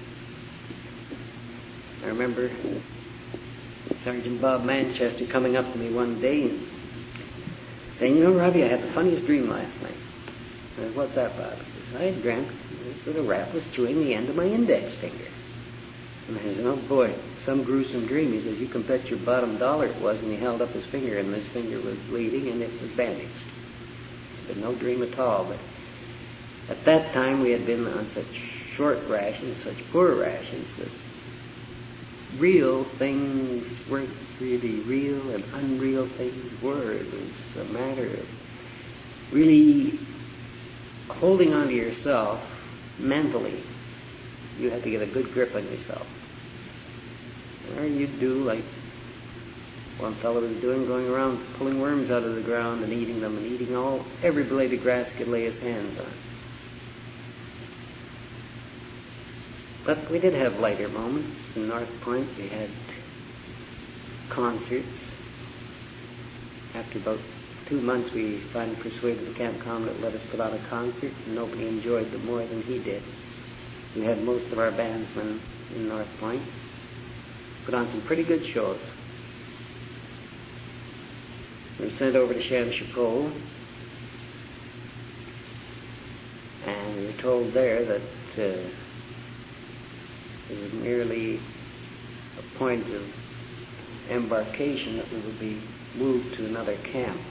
I remember Sergeant Bob Manchester coming up to me one day and saying, you know, Robbie, I had the funniest dream last night. I said, what's that, Bob? He says, I dreamt that a rat was chewing the end of my index finger. And I said, oh boy, some gruesome dream. He says, you can bet your bottom dollar it was. And he held up his finger, and this finger was bleeding, and it was bandaged. But no dream at all. But at that time, we had been on such short rations, such poor rations, that real things weren't really real, and unreal things were. It was a matter of really holding on to yourself mentally, you had to get a good grip on yourself. Or you'd do like one fellow was doing, going around pulling worms out of the ground and eating them and eating all, every blade of grass he could lay his hands on. But we did have lighter moments. In North Point we had concerts. After about two months we finally persuaded the camp commandant to let us put on a concert, and nobody enjoyed them more than he did. We had most of our bandsmen in North Point. Put on some pretty good shows. We were sent over to Chanchapole, and we were told there that uh, it was merely a point of embarkation, that we would be moved to another camp.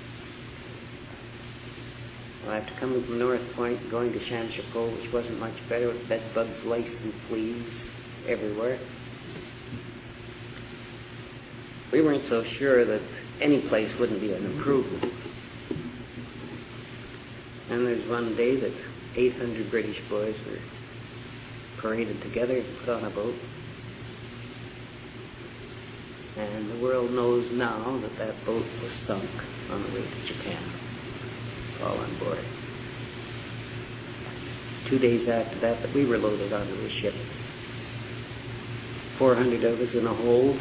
Well, after coming from North Point and going to Chanchapole, which wasn't much better, with bed bugs, lice, and fleas everywhere, we weren't so sure that any place wouldn't be an improvement. And there's one day that eight hundred British boys were paraded together and put on a boat. And the world knows now that that boat was sunk on the way to Japan. All on board. Two days after that, that we were loaded onto a ship. four hundred of us in a hold,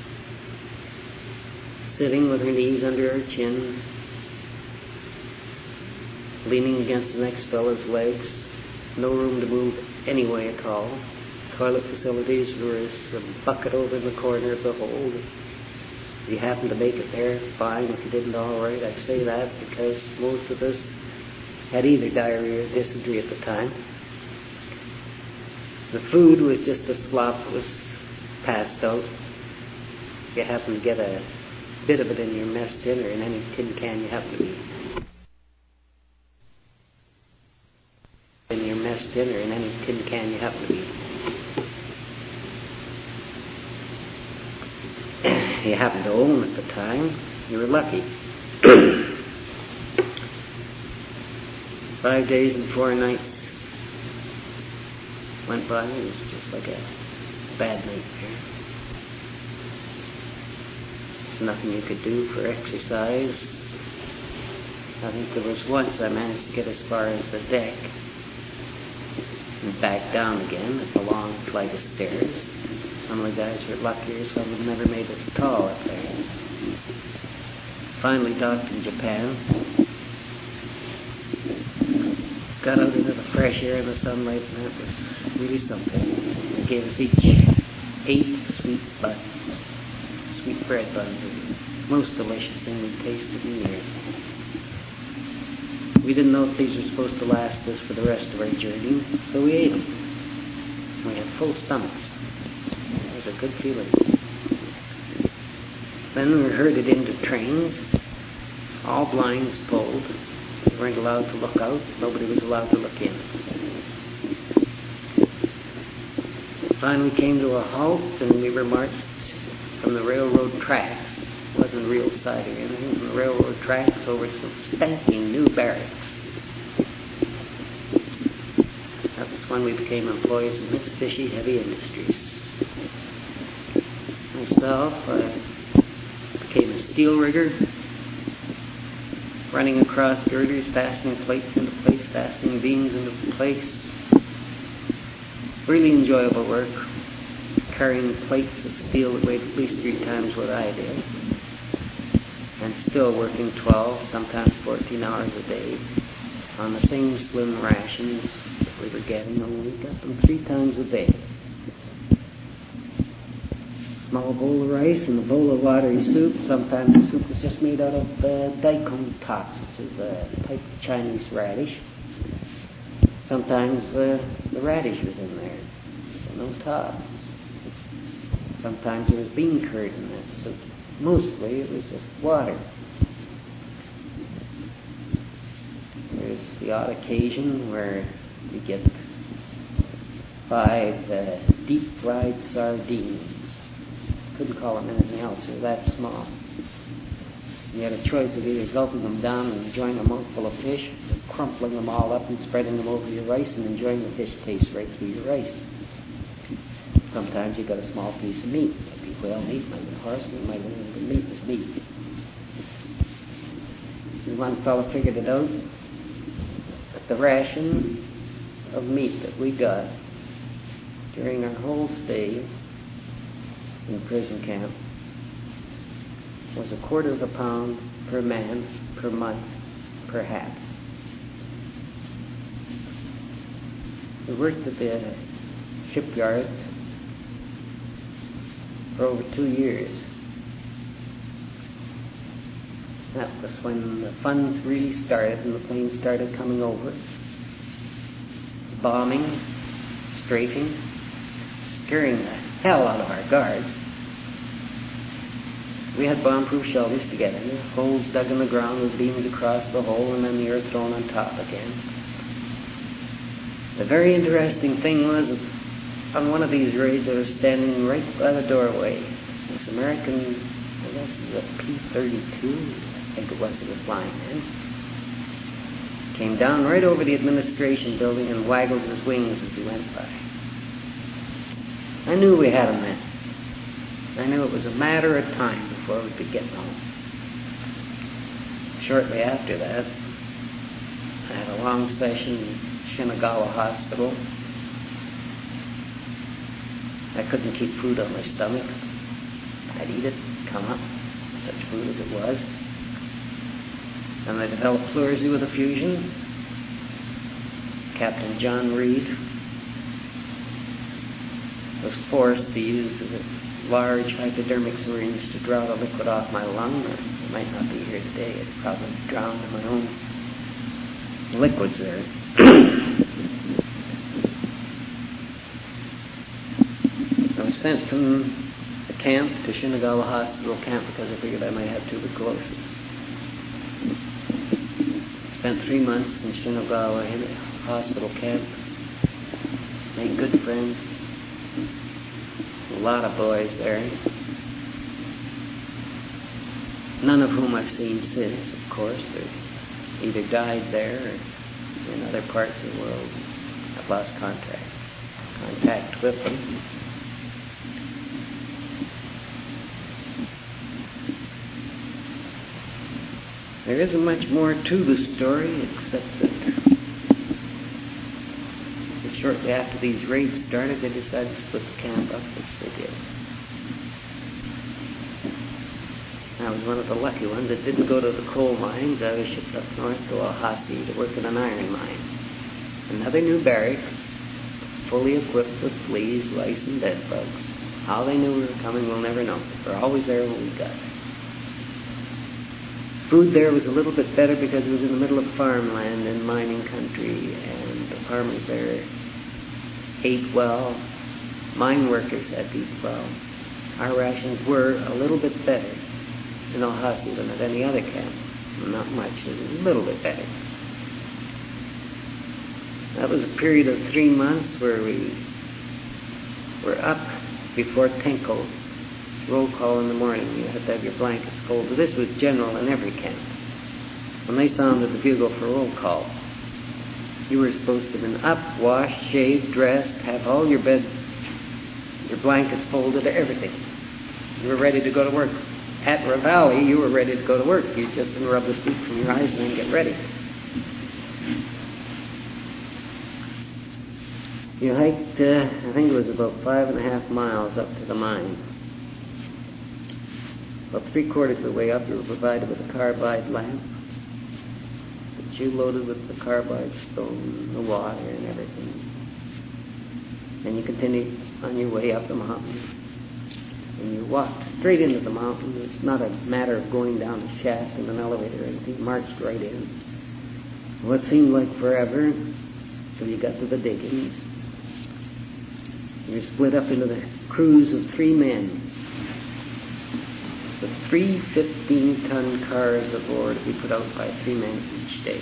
sitting with our knees under our chin, leaning against the next fellow's legs, no room to move any way at all. Toilet facilities were as a bucket over in the corner of the hold. If you happened to make it there, fine. If you didn't, all right. I say that because most of us had either diarrhea or dysentery at the time. The food was just a slop that was passed out. If you happened to get a bit of it in your mess tin or in any tin can you happened to be in your mess tin or in any tin can you happen to be you happened to own at the time, you were lucky. Five days and four nights went by. It was just like a bad nightmare. There's nothing you could do for exercise. I think there was once I managed to get as far as the deck and back down again up a long flight of stairs. Some of the guys were luckier, some of them never made it at all up there. Finally docked in Japan. Got out into the fresh air and the sunlight, and that was really something. They gave us each eight sweet buns, sweet bread buns, the most delicious thing we'd tasted in years. We didn't know if these were supposed to last us for the rest of our journey, so we ate them. We had full stomachs. It was a good feeling. Then we were herded into trains, all blinds pulled. We weren't allowed to look out. Nobody was allowed to look in. Finally came to a halt, and we were marched from the railroad tracks. It wasn't real siding or anything. From the railroad tracks over to some spanking new barracks. That was when we became employees of Mitsubishi Heavy Industries. Myself, I became a steel rigger, running across girders, fastening plates into place, fastening beams into place. Really enjoyable work, carrying plates of steel that weighed at least three times what I did, and still working twelve, sometimes fourteen hours a day on the same slim rations that we were getting, only we got them three times a day. Small bowl of rice and a bowl of watery soup. Sometimes the soup was just made out of uh, daikon tots, which is a type of Chinese radish. Sometimes uh, the radish was in there, so no tots. Sometimes there was bean curd in that soup. Mostly it was just water. There's the odd occasion where you get five uh, deep-fried sardines. Couldn't call them anything else, they were that small. You had a choice of either gulping them down and enjoying a mouthful of fish, or crumpling them all up and spreading them over your rice and enjoying the fish taste right through your rice. Sometimes you got a small piece of meat. It might be whale meat, it might be horse meat, it might be the meat was meat. And one fellow figured it out that the ration of meat that we got during our whole stay in prison camp was a quarter of a pound per man, per month, perhaps. We worked at the shipyards for over two years. That was when the funds really started and the planes started coming over, bombing, strafing, scaring the hell out of our guards. We had bomb-proof shelters together, holes dug in the ground with beams across the hole and then the earth thrown on top again. The very interesting thing was that on one of these raids I was standing right by the doorway. This American, I guess it was a P thirty-two, I think it was, it was flying then, came down right over the administration building and waggled his wings as he went by. I knew we had him then. I knew it was a matter of time before we'd be getting home. Shortly after that, I had a long session in Shinagawa Hospital. I couldn't keep food on my stomach. I'd eat it, come up, such food as it was. And I developed pleurisy with effusion. Captain John Reed was forced to use a large hypodermic syringe to draw the liquid off my lung. I might not be here today. I'd probably drowned in my own liquids there. I was sent from the camp to Shinagawa Hospital camp because I figured I might have tuberculosis. Spent three months in Shinagawa in a hospital camp. Made good friends. A lot of boys there. None of whom I've seen since, of course. They either died there or in other parts of the world. I've lost contact, contact with them. There isn't much more to the story except that shortly after these raids started, they decided to split the camp up, which they did. I was one of the lucky ones that didn't go to the coal mines. I was shipped up north to Lhasa to work in an iron mine. Another new barracks, fully equipped with fleas, lice, and bed bugs. How they knew we were coming, we'll never know. They were always there when we got there. Food there was a little bit better because it was in the middle of farmland and mining country, and the farmers there ate well. Mine workers had to eat well. Our rations were a little bit better in Lhasa than at any other camp. Not much, but a little bit better. That was a period of three months where we were up before Tenko. Roll call in the morning. You had to have your blankets folded. This was general in every camp. When they sounded the bugle for roll call, you were supposed to have been up, washed, shaved, dressed, have all your bed, your blankets folded, everything. You were ready to go to work. At Ravalli, you were ready to go to work. You just didn't rub the sleep from your eyes and then get ready. You hiked, uh, I think it was about five and a half miles up to the mine. About three quarters of the way up, you were provided with a carbide lamp. You loaded with the carbide stone, the water, and everything. And you continued on your way up the mountain. And you walked straight into the mountain. It's not a matter of going down a shaft in an elevator or anything. You marched right in. What seemed like forever until you got to the diggings. You were split up into the crews of three men. The three fifteen-ton cars of ore to be put out by three men each day.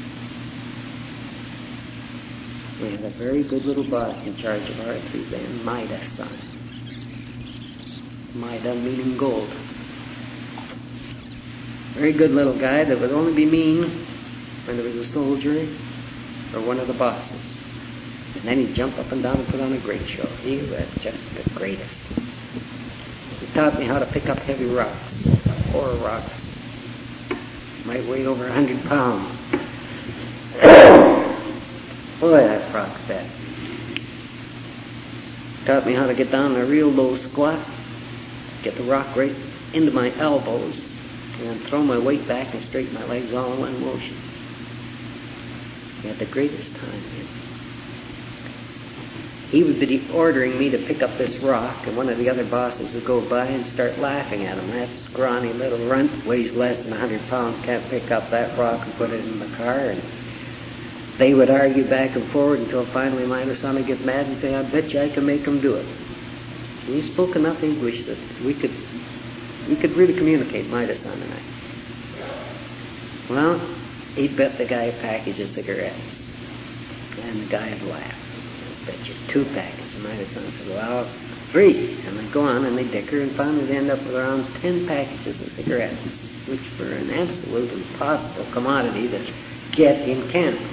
We had a very good little boss in charge of our three men, Maida's son. Maida meaning gold. Very good little guy that would only be mean when there was a soldier or one of the bosses. And then he'd jump up and down and put on a great show. He was just the greatest. He taught me how to pick up heavy rocks, four rocks. Might weigh over a hundred pounds. Boy, that rock's dead. Taught me how to get down a real low squat, get the rock right into my elbows, and then throw my weight back and straighten my legs all in one motion. He had the greatest time, man. He would be ordering me to pick up this rock, and one of the other bosses would go by and start laughing at him. That scrawny little runt weighs less than a hundred pounds, can't pick up that rock and put it in the car. And they would argue back and forward until finally my other son would get mad and say, I bet you I can make him do it. And he spoke enough English that we could we could really communicate, my other son and I. Well, he'd bet the guy a package of cigarettes, and the guy would laugh. I bet you two packages. And my other son said, well, three. And they go on and they dicker, and finally they end up with around ten packages of cigarettes, which were an absolute impossible commodity to get in Canada.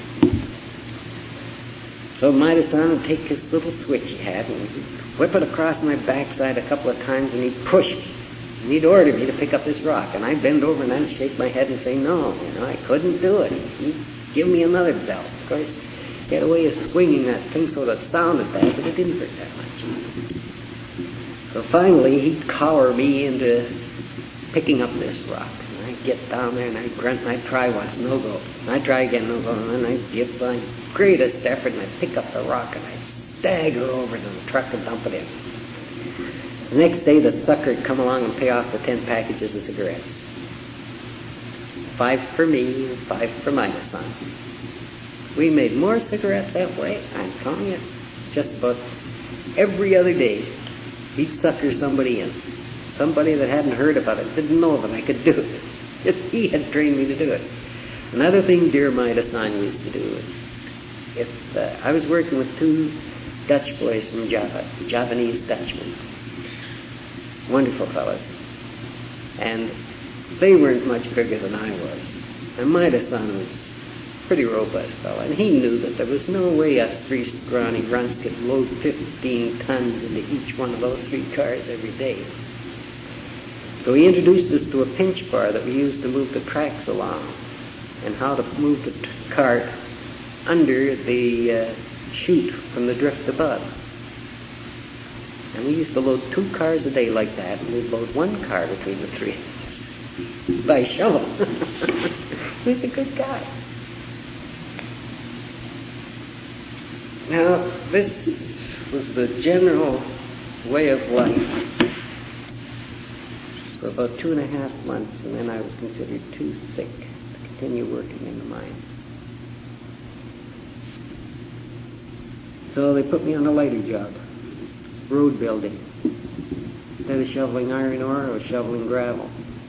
So my other son would take his little switch he had and he'd whip it across my backside a couple of times, and he'd push me. And he'd order me to pick up this rock, and I'd bend over and I'd shake my head and say no, you know, I couldn't do it. He'd give me another belt. Of course, he had a way of swinging that thing so that it sounded bad, but it didn't hurt that much. So finally, he'd cower me into picking up this rock. And I'd get down there and I'd grunt and I'd try once, no go. And I'd try again, no go. And then I'd give my greatest effort and I'd pick up the rock and I'd stagger over to the truck and dump it in. The next day, the sucker would come along and pay off the ten packages of cigarettes. Five for me and five for my son. We made more cigarettes that way, I'm telling you, just about every other day. He'd sucker somebody in. Somebody that hadn't heard about it, didn't know that I could do it. He had trained me to do it. Another thing dear Maida-san used to do, if uh, I was working with two Dutch boys from Java, Javanese Dutchmen. Wonderful fellows. And they weren't much bigger than I was. And Maida-san was a pretty robust fellow. And he knew that there was no way us three scrawny runts could load fifteen tons into each one of those three cars every day. So he introduced us to a pinch bar that we used to move the tracks along, and how to move the t- cart under the uh, chute from the drift above. And we used to load two cars a day like that, and we'd load one car between the three by shovel. He was a good guy. Now, this was the general way of life for about two and a half months, and then I was considered too sick to continue working in the mine. So they put me on a lighter job. Road building. Instead of shoveling iron ore, I was shoveling gravel.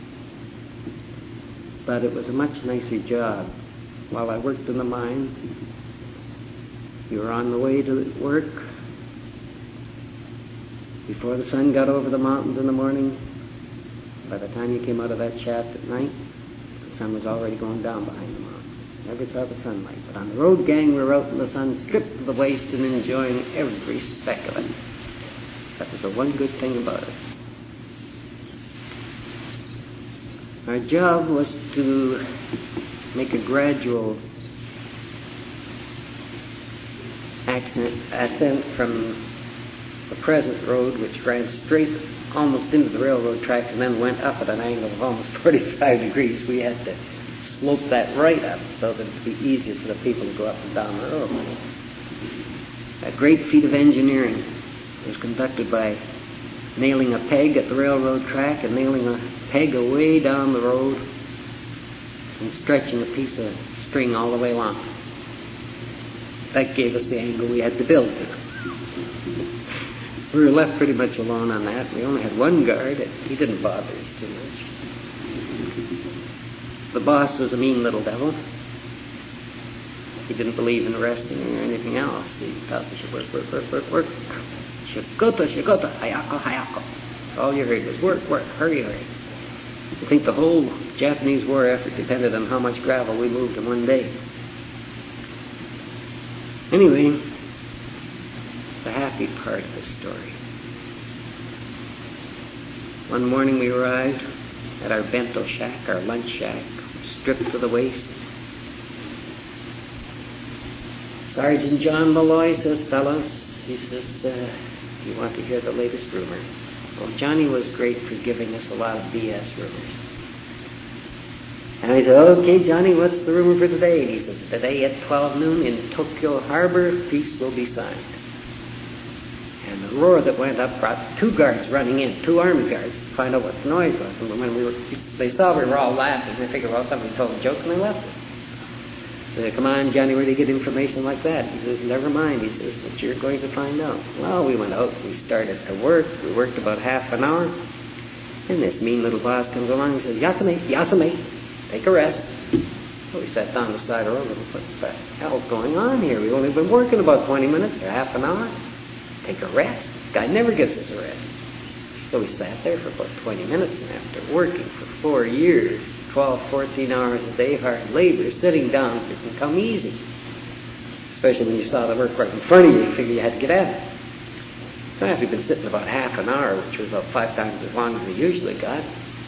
But it was a much nicer job. While I worked in the mine, you were on the way to work. Before the sun got over the mountains in the morning, by the time you came out of that shaft at night, the sun was already going down behind the mountain. Never saw the sunlight. But on the road gang, we were out in the sun, stripped to the waist and enjoying every speck of it. That was the one good thing about it. Our job was to make a gradual ascent, ascent from the present road, which ran straight almost into the railroad tracks and then went up at an angle of almost forty-five degrees. We had to slope that right up so that it would be easier for the people to go up and down the road. A great feat of engineering. It was conducted by nailing a peg at the railroad track and nailing a peg away down the road and stretching a piece of string all the way along. That gave us the angle we had to build to. We were left pretty much alone on that. We only had one guard, and he didn't bother us too much. The boss was a mean little devil. He didn't believe in resting or anything else. He thought we should work, work, work, work, work. Shigota, shigota, hayako, hayako. All you heard was work, work, hurry, hurry. I think the whole Japanese war effort depended on how much gravel we moved in one day. Anyway, the happy part of the story. One morning we arrived at our bento shack, our lunch shack, stripped to the waist. Sergeant John Malloy says, fellows, he says, uh, you want to hear the latest rumor? Well, Johnny was great for giving us a lot of B S rumors. And I said, okay, Johnny, what's the rumor for today? And he says, today at twelve noon in Tokyo Harbor, peace will be signed. And the roar that went up brought two guards running in, two army guards, to find out what the noise was. And when we were, they saw we were all laughing. They figured, well, somebody told a joke, and they left it. They said, come on, Johnny, where do you get information like that? He says, never mind. He says, but you're going to find out. Well, we went out. We started to work. We worked about half an hour. And this mean little boss comes along and says, Yasame, Yasame, take a rest. So we sat down the side of the road and what the hell's going on here? We've only been working about twenty minutes or half an hour. Take a rest? Guy never gives us a rest. So we sat there for about twenty minutes, and after working for four years, twelve, fourteen hours a day, hard labor, sitting down didn't come easy. Especially when you saw the work right in front of you, you figured you had to get at it. So after we'd been sitting about half an hour, which was about five times as long as we usually got,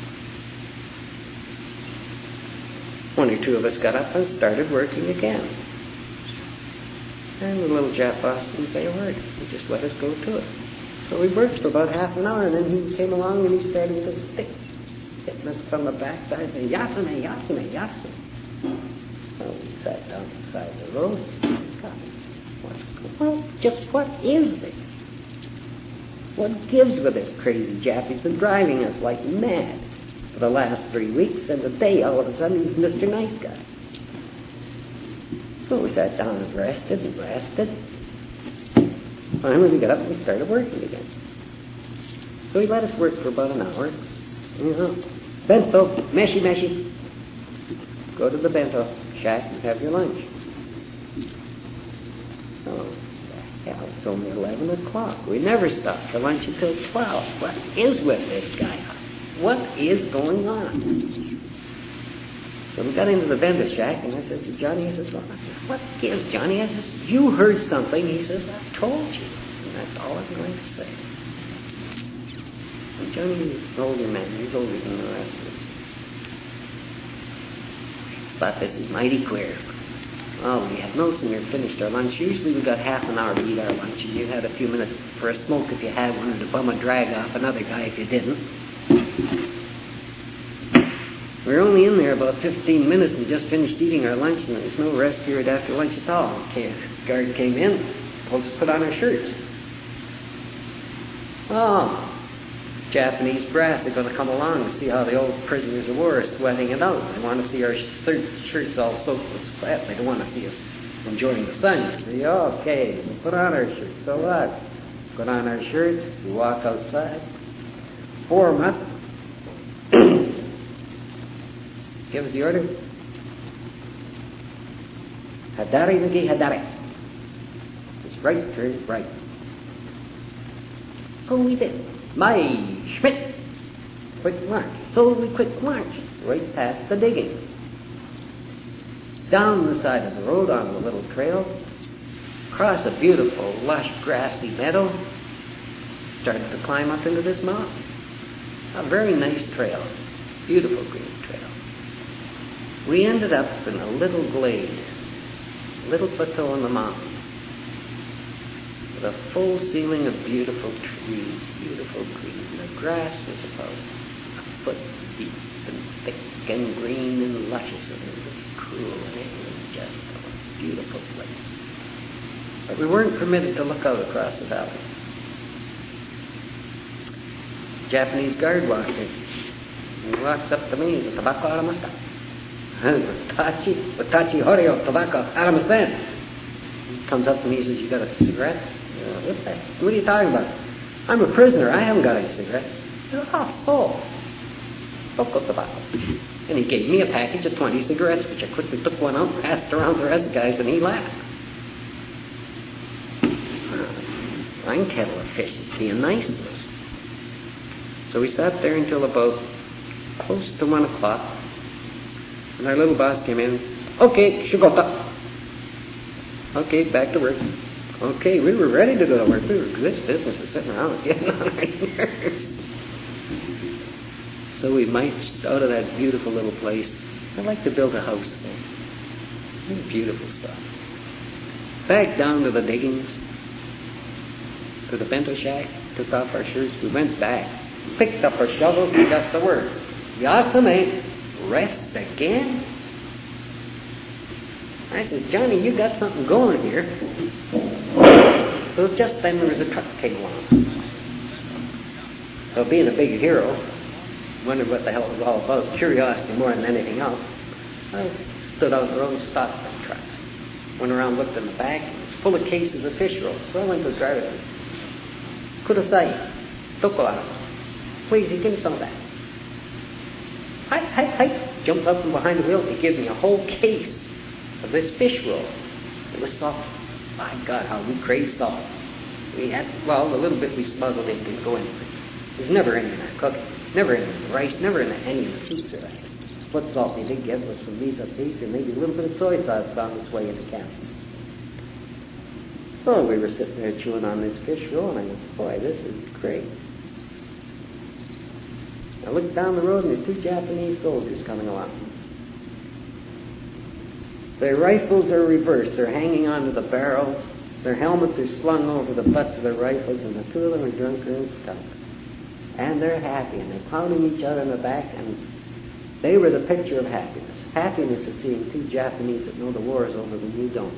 one or two of us got up and started working again. And the little Jap boss didn't say a word. He just let us go to it. So we worked for about half an hour, and then he came along and he started with a stick, hitting us from the backside, saying, Yasame, Yasame, Yasame. So we sat down beside the road. God, what's going on? Just what is this? What gives with this crazy Jap? He's been driving us like mad for the last three weeks, and today, all of a sudden, he's Mister Nice Guy. So we sat down and rested and rested. Finally, we got up and we started working again. So he let us work for about an hour. You know, bento, meshi, meshi. Go to the bento shack and have your lunch. Oh, the hell, it's only eleven o'clock. We never stopped for lunch until twelve. What is with this guy? What is going on? So we got into the bento shack, and I said to Johnny, I says, well, what gives, Johnny? I says, you heard something. He says, I told you. And that's all I'm going to say. And Johnny is an older man. He's older than the rest of us. But this is mighty queer. Oh, we had no sooner finished our lunch. Usually we got half an hour to eat our lunch, and you had a few minutes for a smoke if you had one, or to bum a drag off another guy if you didn't. We were only in there about fifteen minutes and just finished eating our lunch, and there was no rest period after lunch at all. Okay, the guard came in, told us to put on our shirts. Oh, Japanese brass are going to come along and see how the old prisoners of war are sweating it out. They want to see our shirts all soaked with sweat. They don't want to see us enjoying the sun. Say, okay, we'll put on our shirts. So what? Put on our shirts, we walk outside, form up. Give us the order. Hadari Nagi Hadari. It's right, turn right. So we did. My Schmidt. Quick march. So we quick march. Right past the digging. Down the side of the road on the little trail. Across a beautiful, lush, grassy meadow. Started to climb up into this mountain. A very nice trail. Beautiful green trail. We ended up in a little glade, a little plateau on the mountain, with a full ceiling of beautiful trees, beautiful green. The grass was about a foot deep and thick and green and luscious, and it was cool, and it was just a beautiful place. But we weren't permitted to look out across the valley. The Japanese guard walked in. He walks up to me with tobacco aramasta. Watachi, Watachi Horeo, tobacco, aramasen. He comes up to me and says, you got a cigarette? Uh, what the What are you talking about? I'm a prisoner. I haven't got any cigarette. Oh, so. Toko tobacco. And he gave me a package of twenty cigarettes, which I quickly took one out and passed around to the rest of the guys, and he laughed. Fine kettle of fish. Being nice. So we sat there until about close to one o'clock, and our little boss came in. Okay, shugota. Okay, back to work. Okay, we were ready to go to work. We were, this business is sitting around getting on our nerves. So we marched out of that beautiful little place. I'd like to build a house there. It's beautiful stuff. Back down to the diggings, to the bento shack, took off our shirts. We went back, picked up our shovels, and got to work. Yasame, rest again? I said, Johnny, you got something going here. So just then there was a truck came along. So being a big hero, wondered what the hell it was all about, curiosity more than anything else, I stood out in the road and stopped the truck. Went around, looked in the back, and it was full of cases of fish rolls. So I went to the driver and said, Kudasai, toko ara. Please, give me some of that. Hi, hi, hi. Jumped up from behind the wheel. He gave me a whole case of this fish roll. It was salt. My God, how we craved salt. We had, well, the little bit we smuggled in didn't go anywhere. It was never in our cooking, never in the rice, never in any of the soups or that. What salt they did get was from these up these, and maybe a little bit of soy sauce found its way into camp. So we were sitting there chewing on this fish roll, and I went, boy, this is great. I looked down the road, and there's two Japanese soldiers coming along. Their rifles are reversed. They're hanging onto the barrels. Their helmets are slung over the butts of their rifles, and the two of them are drunker and skunks. And they're happy, and they're pounding each other in the back, and they were the picture of happiness. Happiness is seeing two Japanese that know the war is over when you don't.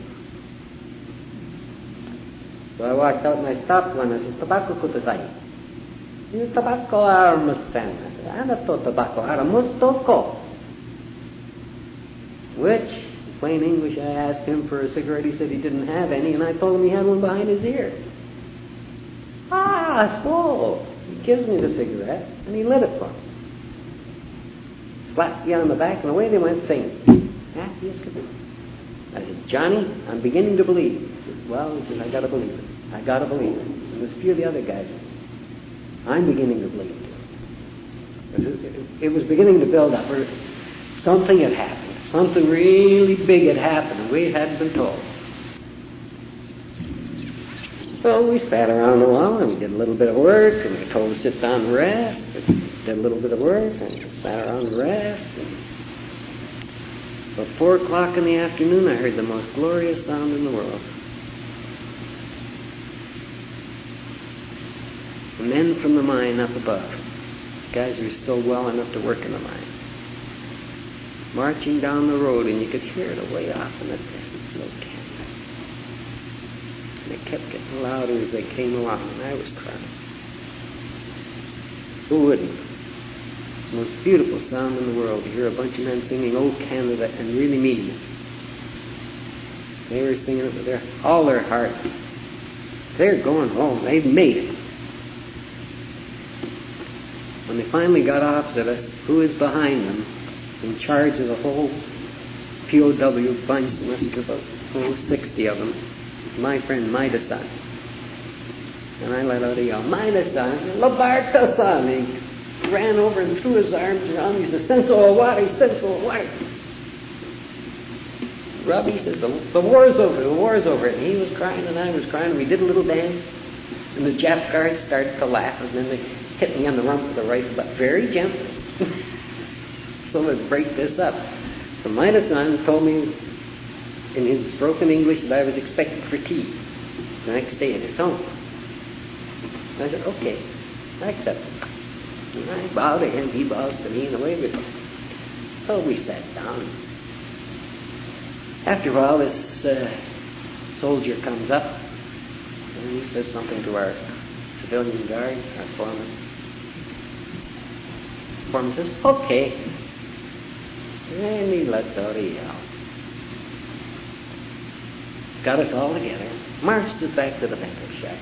So I walked out and I stopped one and I said, Tobacco kudasai. He said, Tobacco aramusen. I said, Anato tobacco aramustoko. Which, in plain English, I asked him for a cigarette. He said he didn't have any, and I told him he had one behind his ear. Ah, so. He gives me the cigarette, and he lit it for me. Slapped me on the back, and away they went singing. Happy as could be. I said, Johnny, I'm beginning to believe. He said, well, he said, I gotta believe it. I gotta believe it. And there's a few of the other guys. I'm beginning to believe it. It was beginning to build up. Something had happened. Something really big had happened, and we hadn't been told. So we sat around a while, and we did a little bit of work, and we told to sit down and rest, and did a little bit of work, and we sat around and rest. And about four o'clock in the afternoon, I heard the most glorious sound in the world. Men from the mine up above, guys who were still well enough to work in the mine, marching down the road, and you could hear it away off in the distance, so can't. And it kept getting louder as they came along, and I was crying. Who wouldn't? The most beautiful sound in the world to hear a bunch of men singing "Oh Canada" and really meaning it. They were singing it with their, all their hearts. They're going home. They've made it. When they finally got opposite us, who was behind them, in charge of the whole P O W bunch, there must be about oh, sixty of them, my friend Maida-san. And I let out a yell, Maida-san, Labarta-san. He ran over and threw his arms around me. He said, Senso Owari, Senso Owari. Robbie says, the, the war's over, the war's over. And he was crying and I was crying, and we did a little dance. And the Jap guards started to laugh, and then they hit me on the rump with the rifle, but very gently. So let's break this up. So Maida-san told me in his broken English that I was expected for tea the next day at his home. And I said, okay, I accept it. And I bowed to him, he bows to me, and away we go. So we sat down. After a while, this uh, soldier comes up, and he says something to our civilian guard, our foreman. The foreman says, okay. And he lets out a yell. Got us all together, marched us back to the bento shack.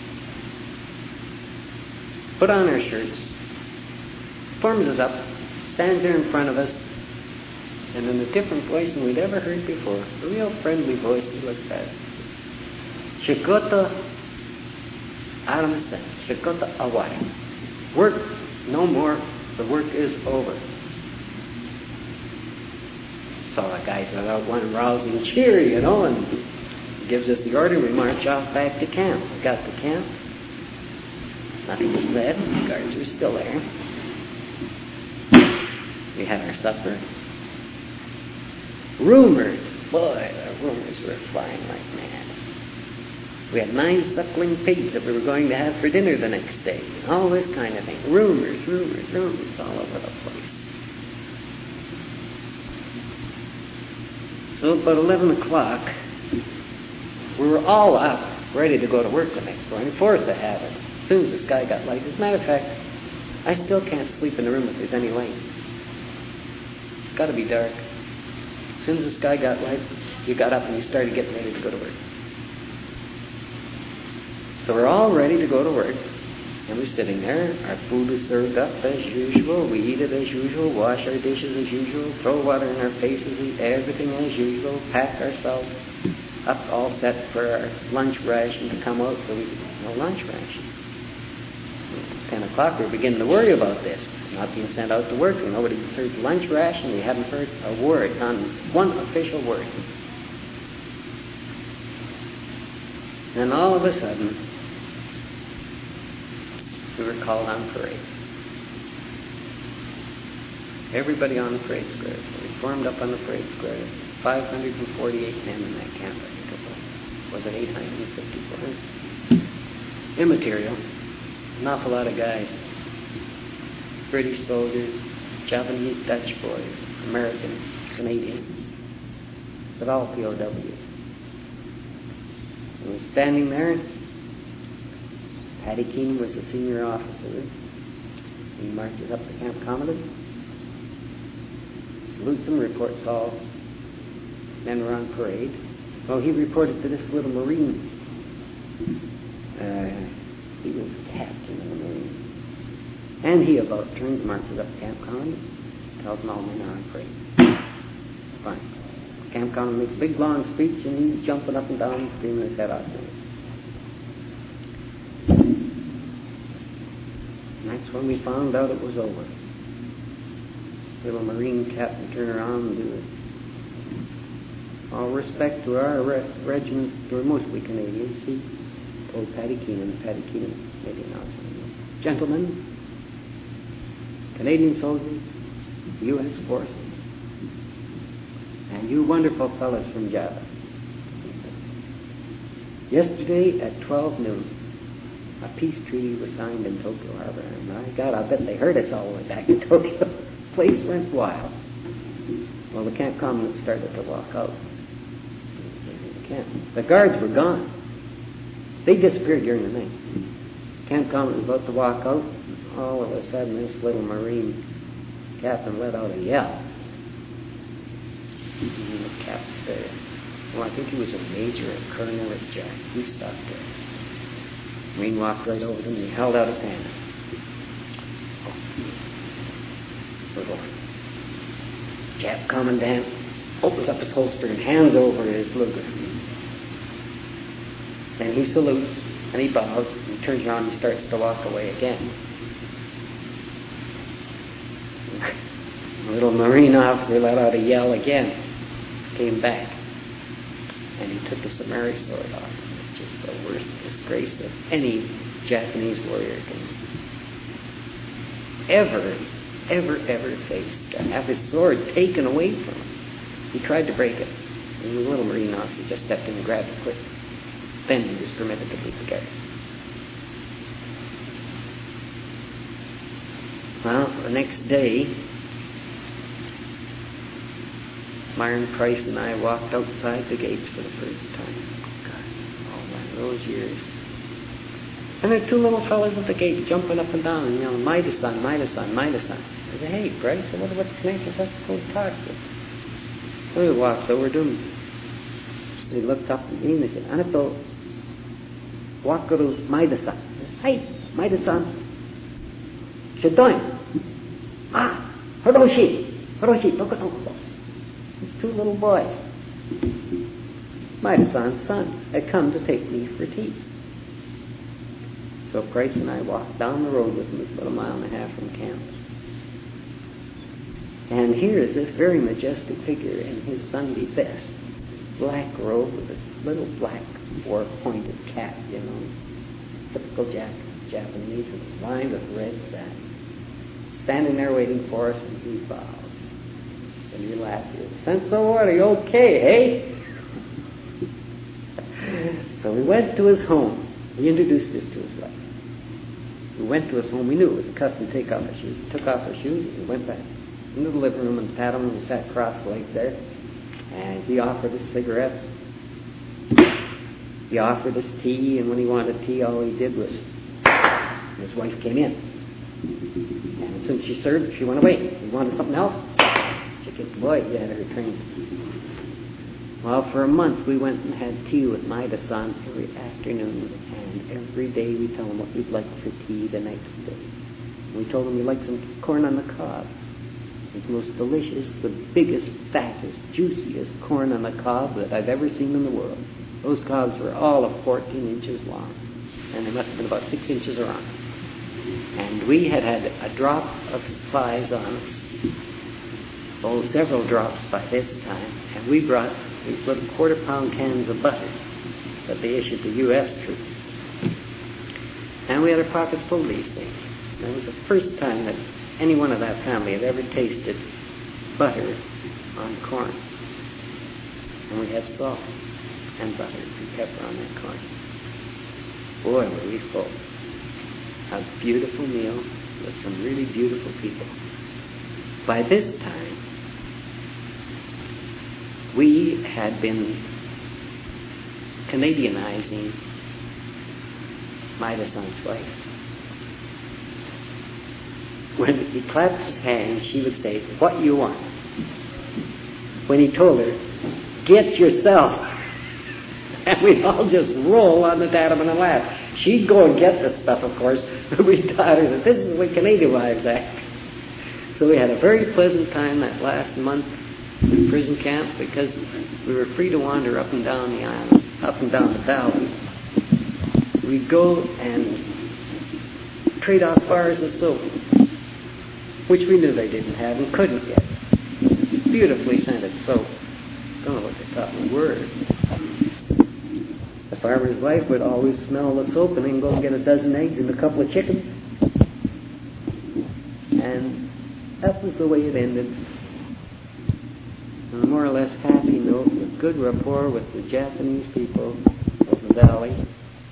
Put on our shirts, forms us up, stands there in front of us, and in a different voice than we'd ever heard before, a real friendly voice, he looks at us. Shikota Aramasen, Shikota Awari. Work no more, The work is over. So the guys let out one rousing cheer, you know, and gives us the order. We march off back to camp. We got to camp. Nothing was said. The guards were still there. We had our supper. Rumors. Boy, the rumors were flying like mad. We had nine suckling pigs that we were going to have for dinner the next day. All this kind of thing. Rumors, rumors, rumors all over the place. So about eleven o'clock, we were all up, ready to go to work the next morning. Force of habit. As soon as the sky got light. As a matter of fact, I still can't sleep in the room if there's any light. It's got to be dark. As soon as the sky got light, you got up and you started getting ready to go to work. So we're all ready to go to work. And we're sitting there. Our food is served up as usual. We eat it as usual. Wash our dishes as usual. Throw water in our faces. Eat everything as usual. Pack ourselves up all set for our lunch ration to come out. So we no lunch ration. Ten o'clock, we're beginning to worry about this. Not being sent out to work. Nobody heard the lunch ration. We haven't heard a word, not one official word. And all of a sudden, we were called on parade. Everybody on the parade square. So we formed up on the parade square. five hundred forty-eight men in that camp, I think it was. Was it eight hundred fifty-four? Immaterial. An awful lot of guys. British soldiers, Japanese, Dutch boys, Americans, Canadians, but all P O Ws. And we're standing there. Paddy Keenan was the senior officer. He marches up the camp commandant, salutes them, reports all men were on parade. Well, he reported to this little Marine. Uh, he was captain of the Marine. And he about turns, marches up Camp Commandant, tells them all men are on parade. It's fine. Camp Commandant makes a big long speech and he's jumping up and down, screaming his head off. And that's when we found out it was over. Little Marine captain turned around and do it. All respect to our re- regiment, we're mostly Canadians. He told Paddy Keenan, Paddy Keenan, maybe not. Gentlemen, Canadian soldiers, U S forces, and you wonderful fellows from Java. Yesterday at twelve noon, a peace treaty was signed in Tokyo Harbor. And my God, I bet they heard us all the way back to Tokyo. The place went wild. Well, the camp commandant started to walk out. The camp. The guards were gone. They disappeared during the night. Camp commandant was about to walk out. All of a sudden, this little Marine captain let out a yell. And the captain said, well, I think he was a major or colonel, this Jack. He stopped there. Marine walked right over to him and he held out his hand. Oh. Little Jap commandant opens up his holster and hands over his Luger. Then he salutes and he bows and he turns around and starts to walk away again. The little Marine officer let out a yell again. Came back and he took the samurai sword off. It's just the worst disgrace that any Japanese warrior can ever, ever, ever face. To have his sword taken away from him. He tried to break it. And the little Marine officer just stepped in and grabbed it quick. Then he was permitted to leave the guards. Well, the next day, Myron Price and I walked outside the gates for the first time. God, all those years. And there were two little fellas at the gate jumping up and down and yelling, Maida-san, Maida-san, Maida-san. I said, hey, Price, I wonder what the connections have to go talk to. So we walked over to him. They looked up at me and they said, Anato, Wakaru Maida-san. Hey, Maida-san. Shidoin. Ah, Hiroshi. Hiroshi, Tokotoko. These two little boys. Maida-san's son had come to take me for tea. So Price and I walked down the road with him, it's about a mile and a half from camp. And here is this very majestic figure in his Sunday best, black robe with a little black four-pointed cap, you know, typical Jap- Japanese, and lined with red satin. Standing there waiting for us, and he bows. And you laugh. And so what? Are you okay, hey? So we went to his home. He introduced us to his wife. We went to his home. We knew it was a custom to take off our shoes. We took off our shoes and we went back into the living room and sat him and we sat cross-legged there. And he offered us cigarettes. He offered us tea, and when he wanted tea, all he did was, his wife came in. And as soon as she served, she went away. He wanted something else. She said, boy, you had her trained. Well, for a month we went and had tea with Maida-san every afternoon, and every day we tell him what we'd like for tea the next day. We told him we'd like some corn on the cob. It's the most delicious, the biggest, fattest, juiciest corn on the cob that I've ever seen in the world. Those cobs were all of fourteen inches long, and they must have been about six inches around. And we had had a drop of supplies on us, oh, several drops by this time, and we brought these little quarter-pound cans of butter that they issued to U S troops. And we had our pockets full of these things. And it was the first time that any one of that family had ever tasted butter on corn. And we had salt and butter and pepper on that corn. Boy, were we full. A beautiful meal with some really beautiful people. By this time, we had been Canadianizing Maida-san's wife. When he clapped his hands, she would say, what you want? When he told her, get yourself. And we'd all just roll on the tatami and laugh. She'd go and get the stuff, of course, but we taught her that this is the way Canadian wives act. So we had a very pleasant time that last month in prison camp because we were free to wander up and down the island, up and down the valley. We'd go and trade off bars of soap, which we knew they didn't have and couldn't get. Beautifully scented soap. Don't know what they thought we were. The farmer's wife would always smell the soap and then go and get a dozen eggs and a couple of chickens. And that was the way it ended. On a more or less happy note, with good rapport with the Japanese people of the valley.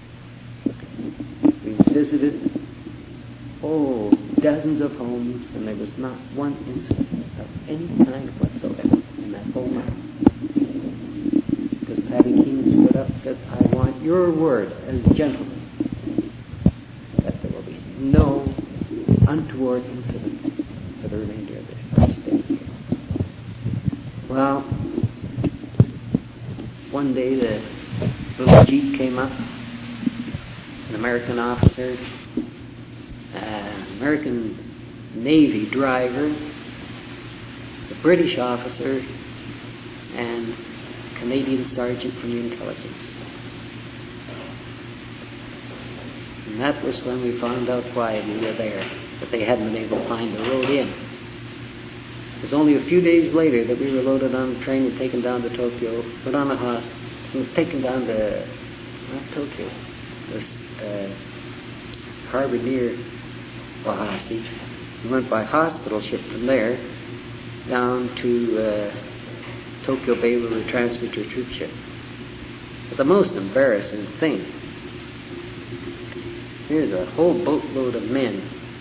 We visited, oh, dozens of homes, and there was not one incident of any kind whatsoever in that whole month. Because Patty Keene stood up and said, I want your word as gentlemen that there will be no untoward incident for the remainder of the stay here. Well, one day the little Jeep came up, an American officer, an American Navy driver, the British officer, and Canadian sergeant from the intelligence. And that was when we found out why we were there, that they hadn't been able to find the road in. It was only a few days later that we were loaded on a train and taken down to Tokyo, put on a hospital, and taken down to, not Tokyo, the uh, harbor near Wahasi. We went by hospital ship from there down to uh, Tokyo Bay, where we were transferred to a troop ship. But the most embarrassing thing, here's a whole boatload of men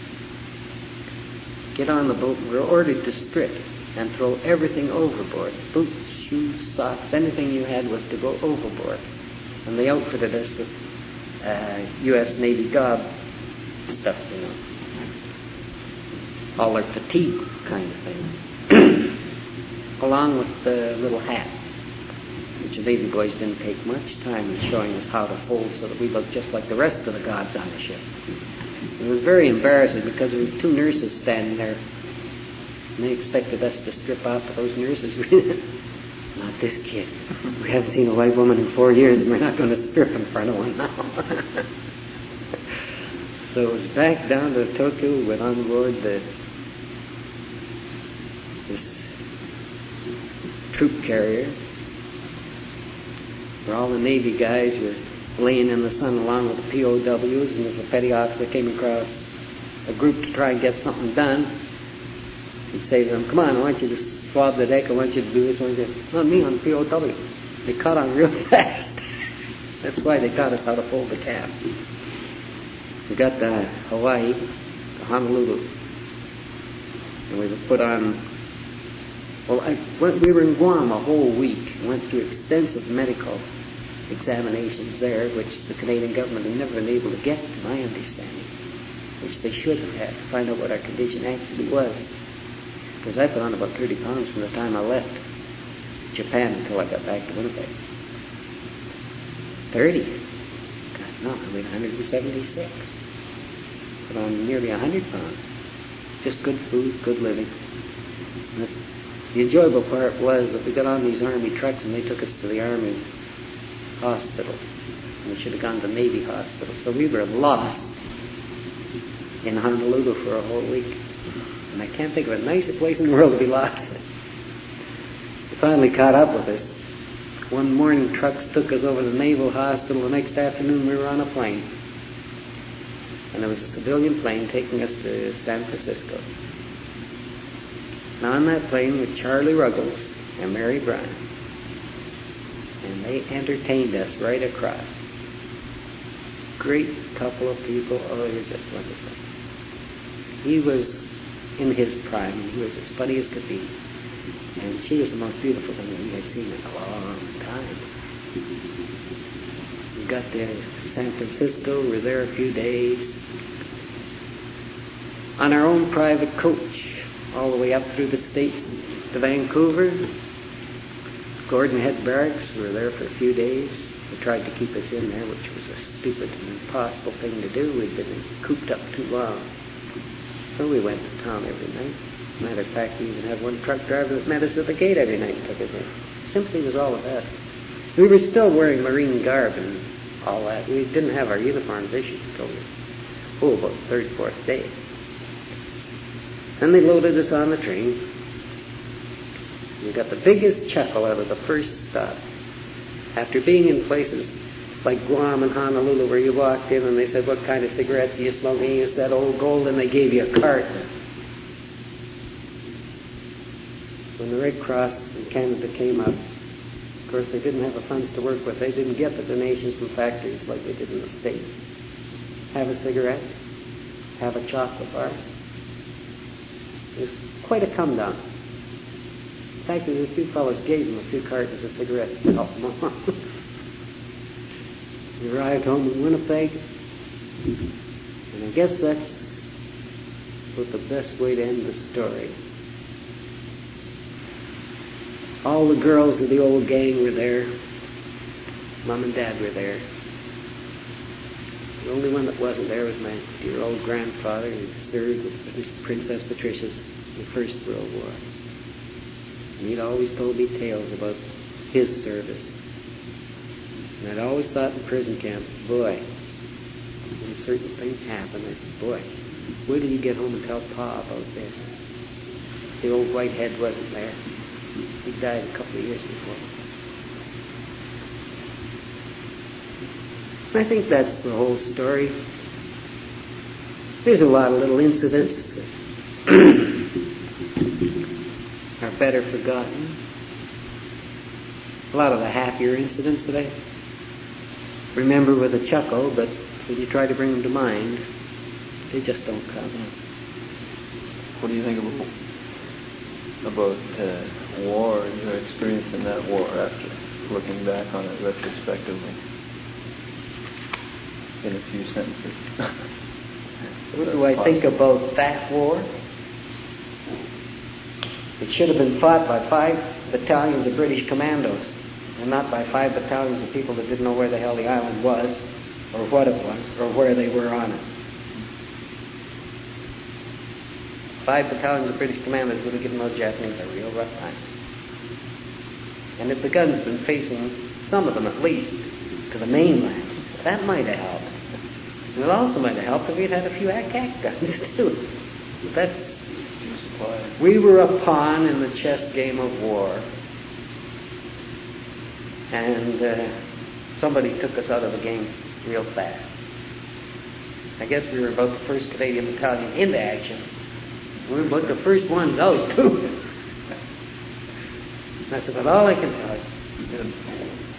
get on the boat and we're ordered to strip and throw everything overboard. Boots, shoes, socks, anything you had was to go overboard. And they outfitted us with uh, U S Navy Gob stuff, you know. All their fatigue kind of thing. Along with the little hat, which the Navy boys didn't take much time in showing us how to hold so that we looked just like the rest of the gods on the ship. It was very embarrassing because there were two nurses standing there and they expected us to strip off, but those nurses were not this kid. We haven't seen a white woman in four years and we're not going to strip in front of one now. So it was back down to Tokyo. We went on board the, the troop carrier, where all the Navy guys were laying in the sun along with the P O Ws, and if a petty officer came across a group to try and get something done, he'd say to them, come on, I want you to swab the deck, I want you to do this, I want you to... Not me, on P O W. They caught on real fast. That's why they taught us how to fold the cap. We got to Hawaii, to Honolulu, and we were put on... Well, I went, we were in Guam a whole week, went through extensive medical examinations there, which the Canadian government had never been able to get, to my understanding, which they should have had to find out what our condition actually was. Because I put on about thirty pounds from the time I left Japan until I got back to Winnipeg. thirty? God, no, I weighed one hundred seventy-six. Put on nearly one hundred pounds. Just good food, good living. And the, the enjoyable part was that we got on these Army trucks and they took us to the Army hospital. And we should have gone to Navy hospital. So we were lost in Honolulu for a whole week. And I can't think of a nicer place in the world to be lost. They finally caught up with us. One morning, trucks took us over to the Naval Hospital. The next afternoon, we were on a plane. And there was a civilian plane taking us to San Francisco. Now, on that plane were Charlie Ruggles and Mary Bryan. And they entertained us right across. Great couple of people. Oh, they were just wonderful. He was in his prime, and he was as funny as could be. And she was the most beautiful thing we had seen in a long time. We got to San Francisco, we were there a few days. On our own private coach, all the way up through the States to Vancouver. Gordon Head Barracks, we were there for a few days. They tried to keep us in there, which was a stupid and impossible thing to do. We'd been cooped up too long. So we went to town every night. Matter of fact, we even had one truck driver that met us at the gate every night and took us in. Simply was all the best. We were still wearing Marine garb and all that. We didn't have our uniforms issued until the, oh, about the third, fourth day. Then they loaded us on the train. We got the biggest chuckle out of the first stop. After being in places like Guam and Honolulu, where you walked in and they said, what kind of cigarettes are you smoking? You said, Old Gold, and they gave you a cart. When the Red Cross in Canada came up, of course, they didn't have the funds to work with. They didn't get the donations from factories like they did in the States. Have a cigarette, have a chocolate bar. It was quite a come down. In fact, a few fellows gave them a few cartons of cigarettes to help them along. We arrived home in Winnipeg, and I guess that's what the best way to end the story. All the girls of the old gang were there. Mom and Dad were there. The only one that wasn't there was my dear old grandfather, who served with Princess Patricia's in the First World War. And he'd always told me tales about his service. And I'd always thought in prison camp, boy, when certain things happen, I said, boy, where do you get home and tell Pa about this? The old Whitehead wasn't there. He died a couple of years before. I think that's the whole story. There's a lot of little incidents that are better forgotten. A lot of the happier incidents that I remember with a chuckle, but when you try to bring them to mind, they just don't come. What do you think about, about uh, war and your experience in that war after looking back on it retrospectively? In a few sentences. What do I possible. think about that war? It should have been fought by five battalions of British commandos, and not by five battalions of people that didn't know where the hell the island was, or what it was, or where they were on it. Five battalions of British commandos would have given those Japanese a real rough time. And if the guns had been facing, some of them at least, to the mainland, that might have helped. And it also might have helped if we'd had a few A C A C guns, too. That's, we were a pawn in the chess game of war. and uh, somebody took us out of the game real fast. I guess we were about the first Canadian battalion into action. We were about the first ones out, too. That's about all I can tell you. Good.